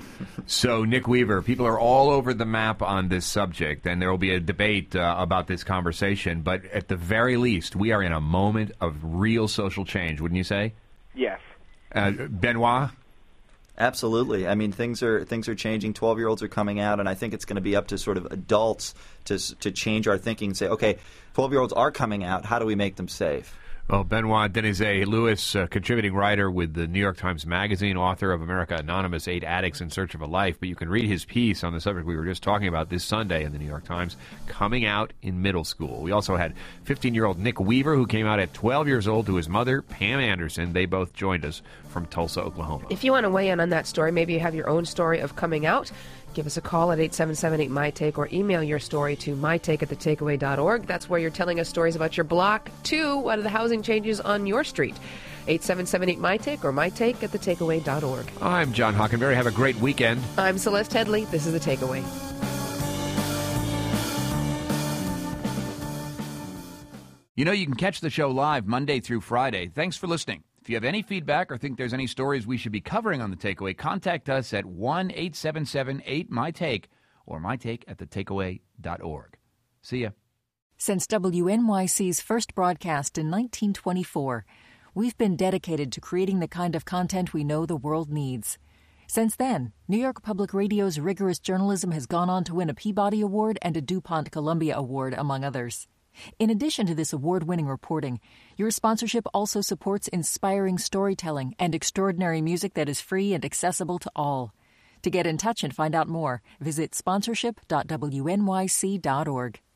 So, Nick Weaver, people are all over the map on this subject, and there will be a debate about this conversation. But at the very least, we are in a moment of real social change, wouldn't you say? Yes. Benoit? Absolutely. I mean, things are changing. 12-year-olds are coming out, and I think it's going to be up to sort of adults to change our thinking and say, okay, 12-year-olds are coming out. How do we make them safe? Well, Benoit Denizet-Lewis, contributing writer with the New York Times Magazine, author of America Anonymous, 8 Addicts in Search of a Life. But you can read his piece on the subject we were just talking about this Sunday in the New York Times, coming out in middle school. We also had 15-year-old Nick Weaver, who came out at 12 years old, to his mother, Pam Anderson. They both joined us from Tulsa, Oklahoma. If you want to weigh in on that story, maybe you have your own story of coming out, give us a call at 877-8MyTake or email your story to mytake@thetakeaway.org. That's where you're telling us stories about your block. 2, what are the housing changes on your street? 877-8MyTake or mytake@thetakeaway.org. I'm John Hockenberry. Have a great weekend. I'm Celeste Headley. This is The Takeaway. You know, you can catch the show live Monday through Friday. Thanks for listening. If you have any feedback or think there's any stories we should be covering on The Takeaway, contact us at 1-877-8MyTake or mytake@thetakeaway.org. See ya. Since WNYC's first broadcast in 1924, we've been dedicated to creating the kind of content we know the world needs. Since then, New York Public Radio's rigorous journalism has gone on to win a Peabody Award and a DuPont Columbia Award, among others. In addition to this award-winning reporting, your sponsorship also supports inspiring storytelling and extraordinary music that is free and accessible to all. To get in touch and find out more, visit sponsorship.wnyc.org.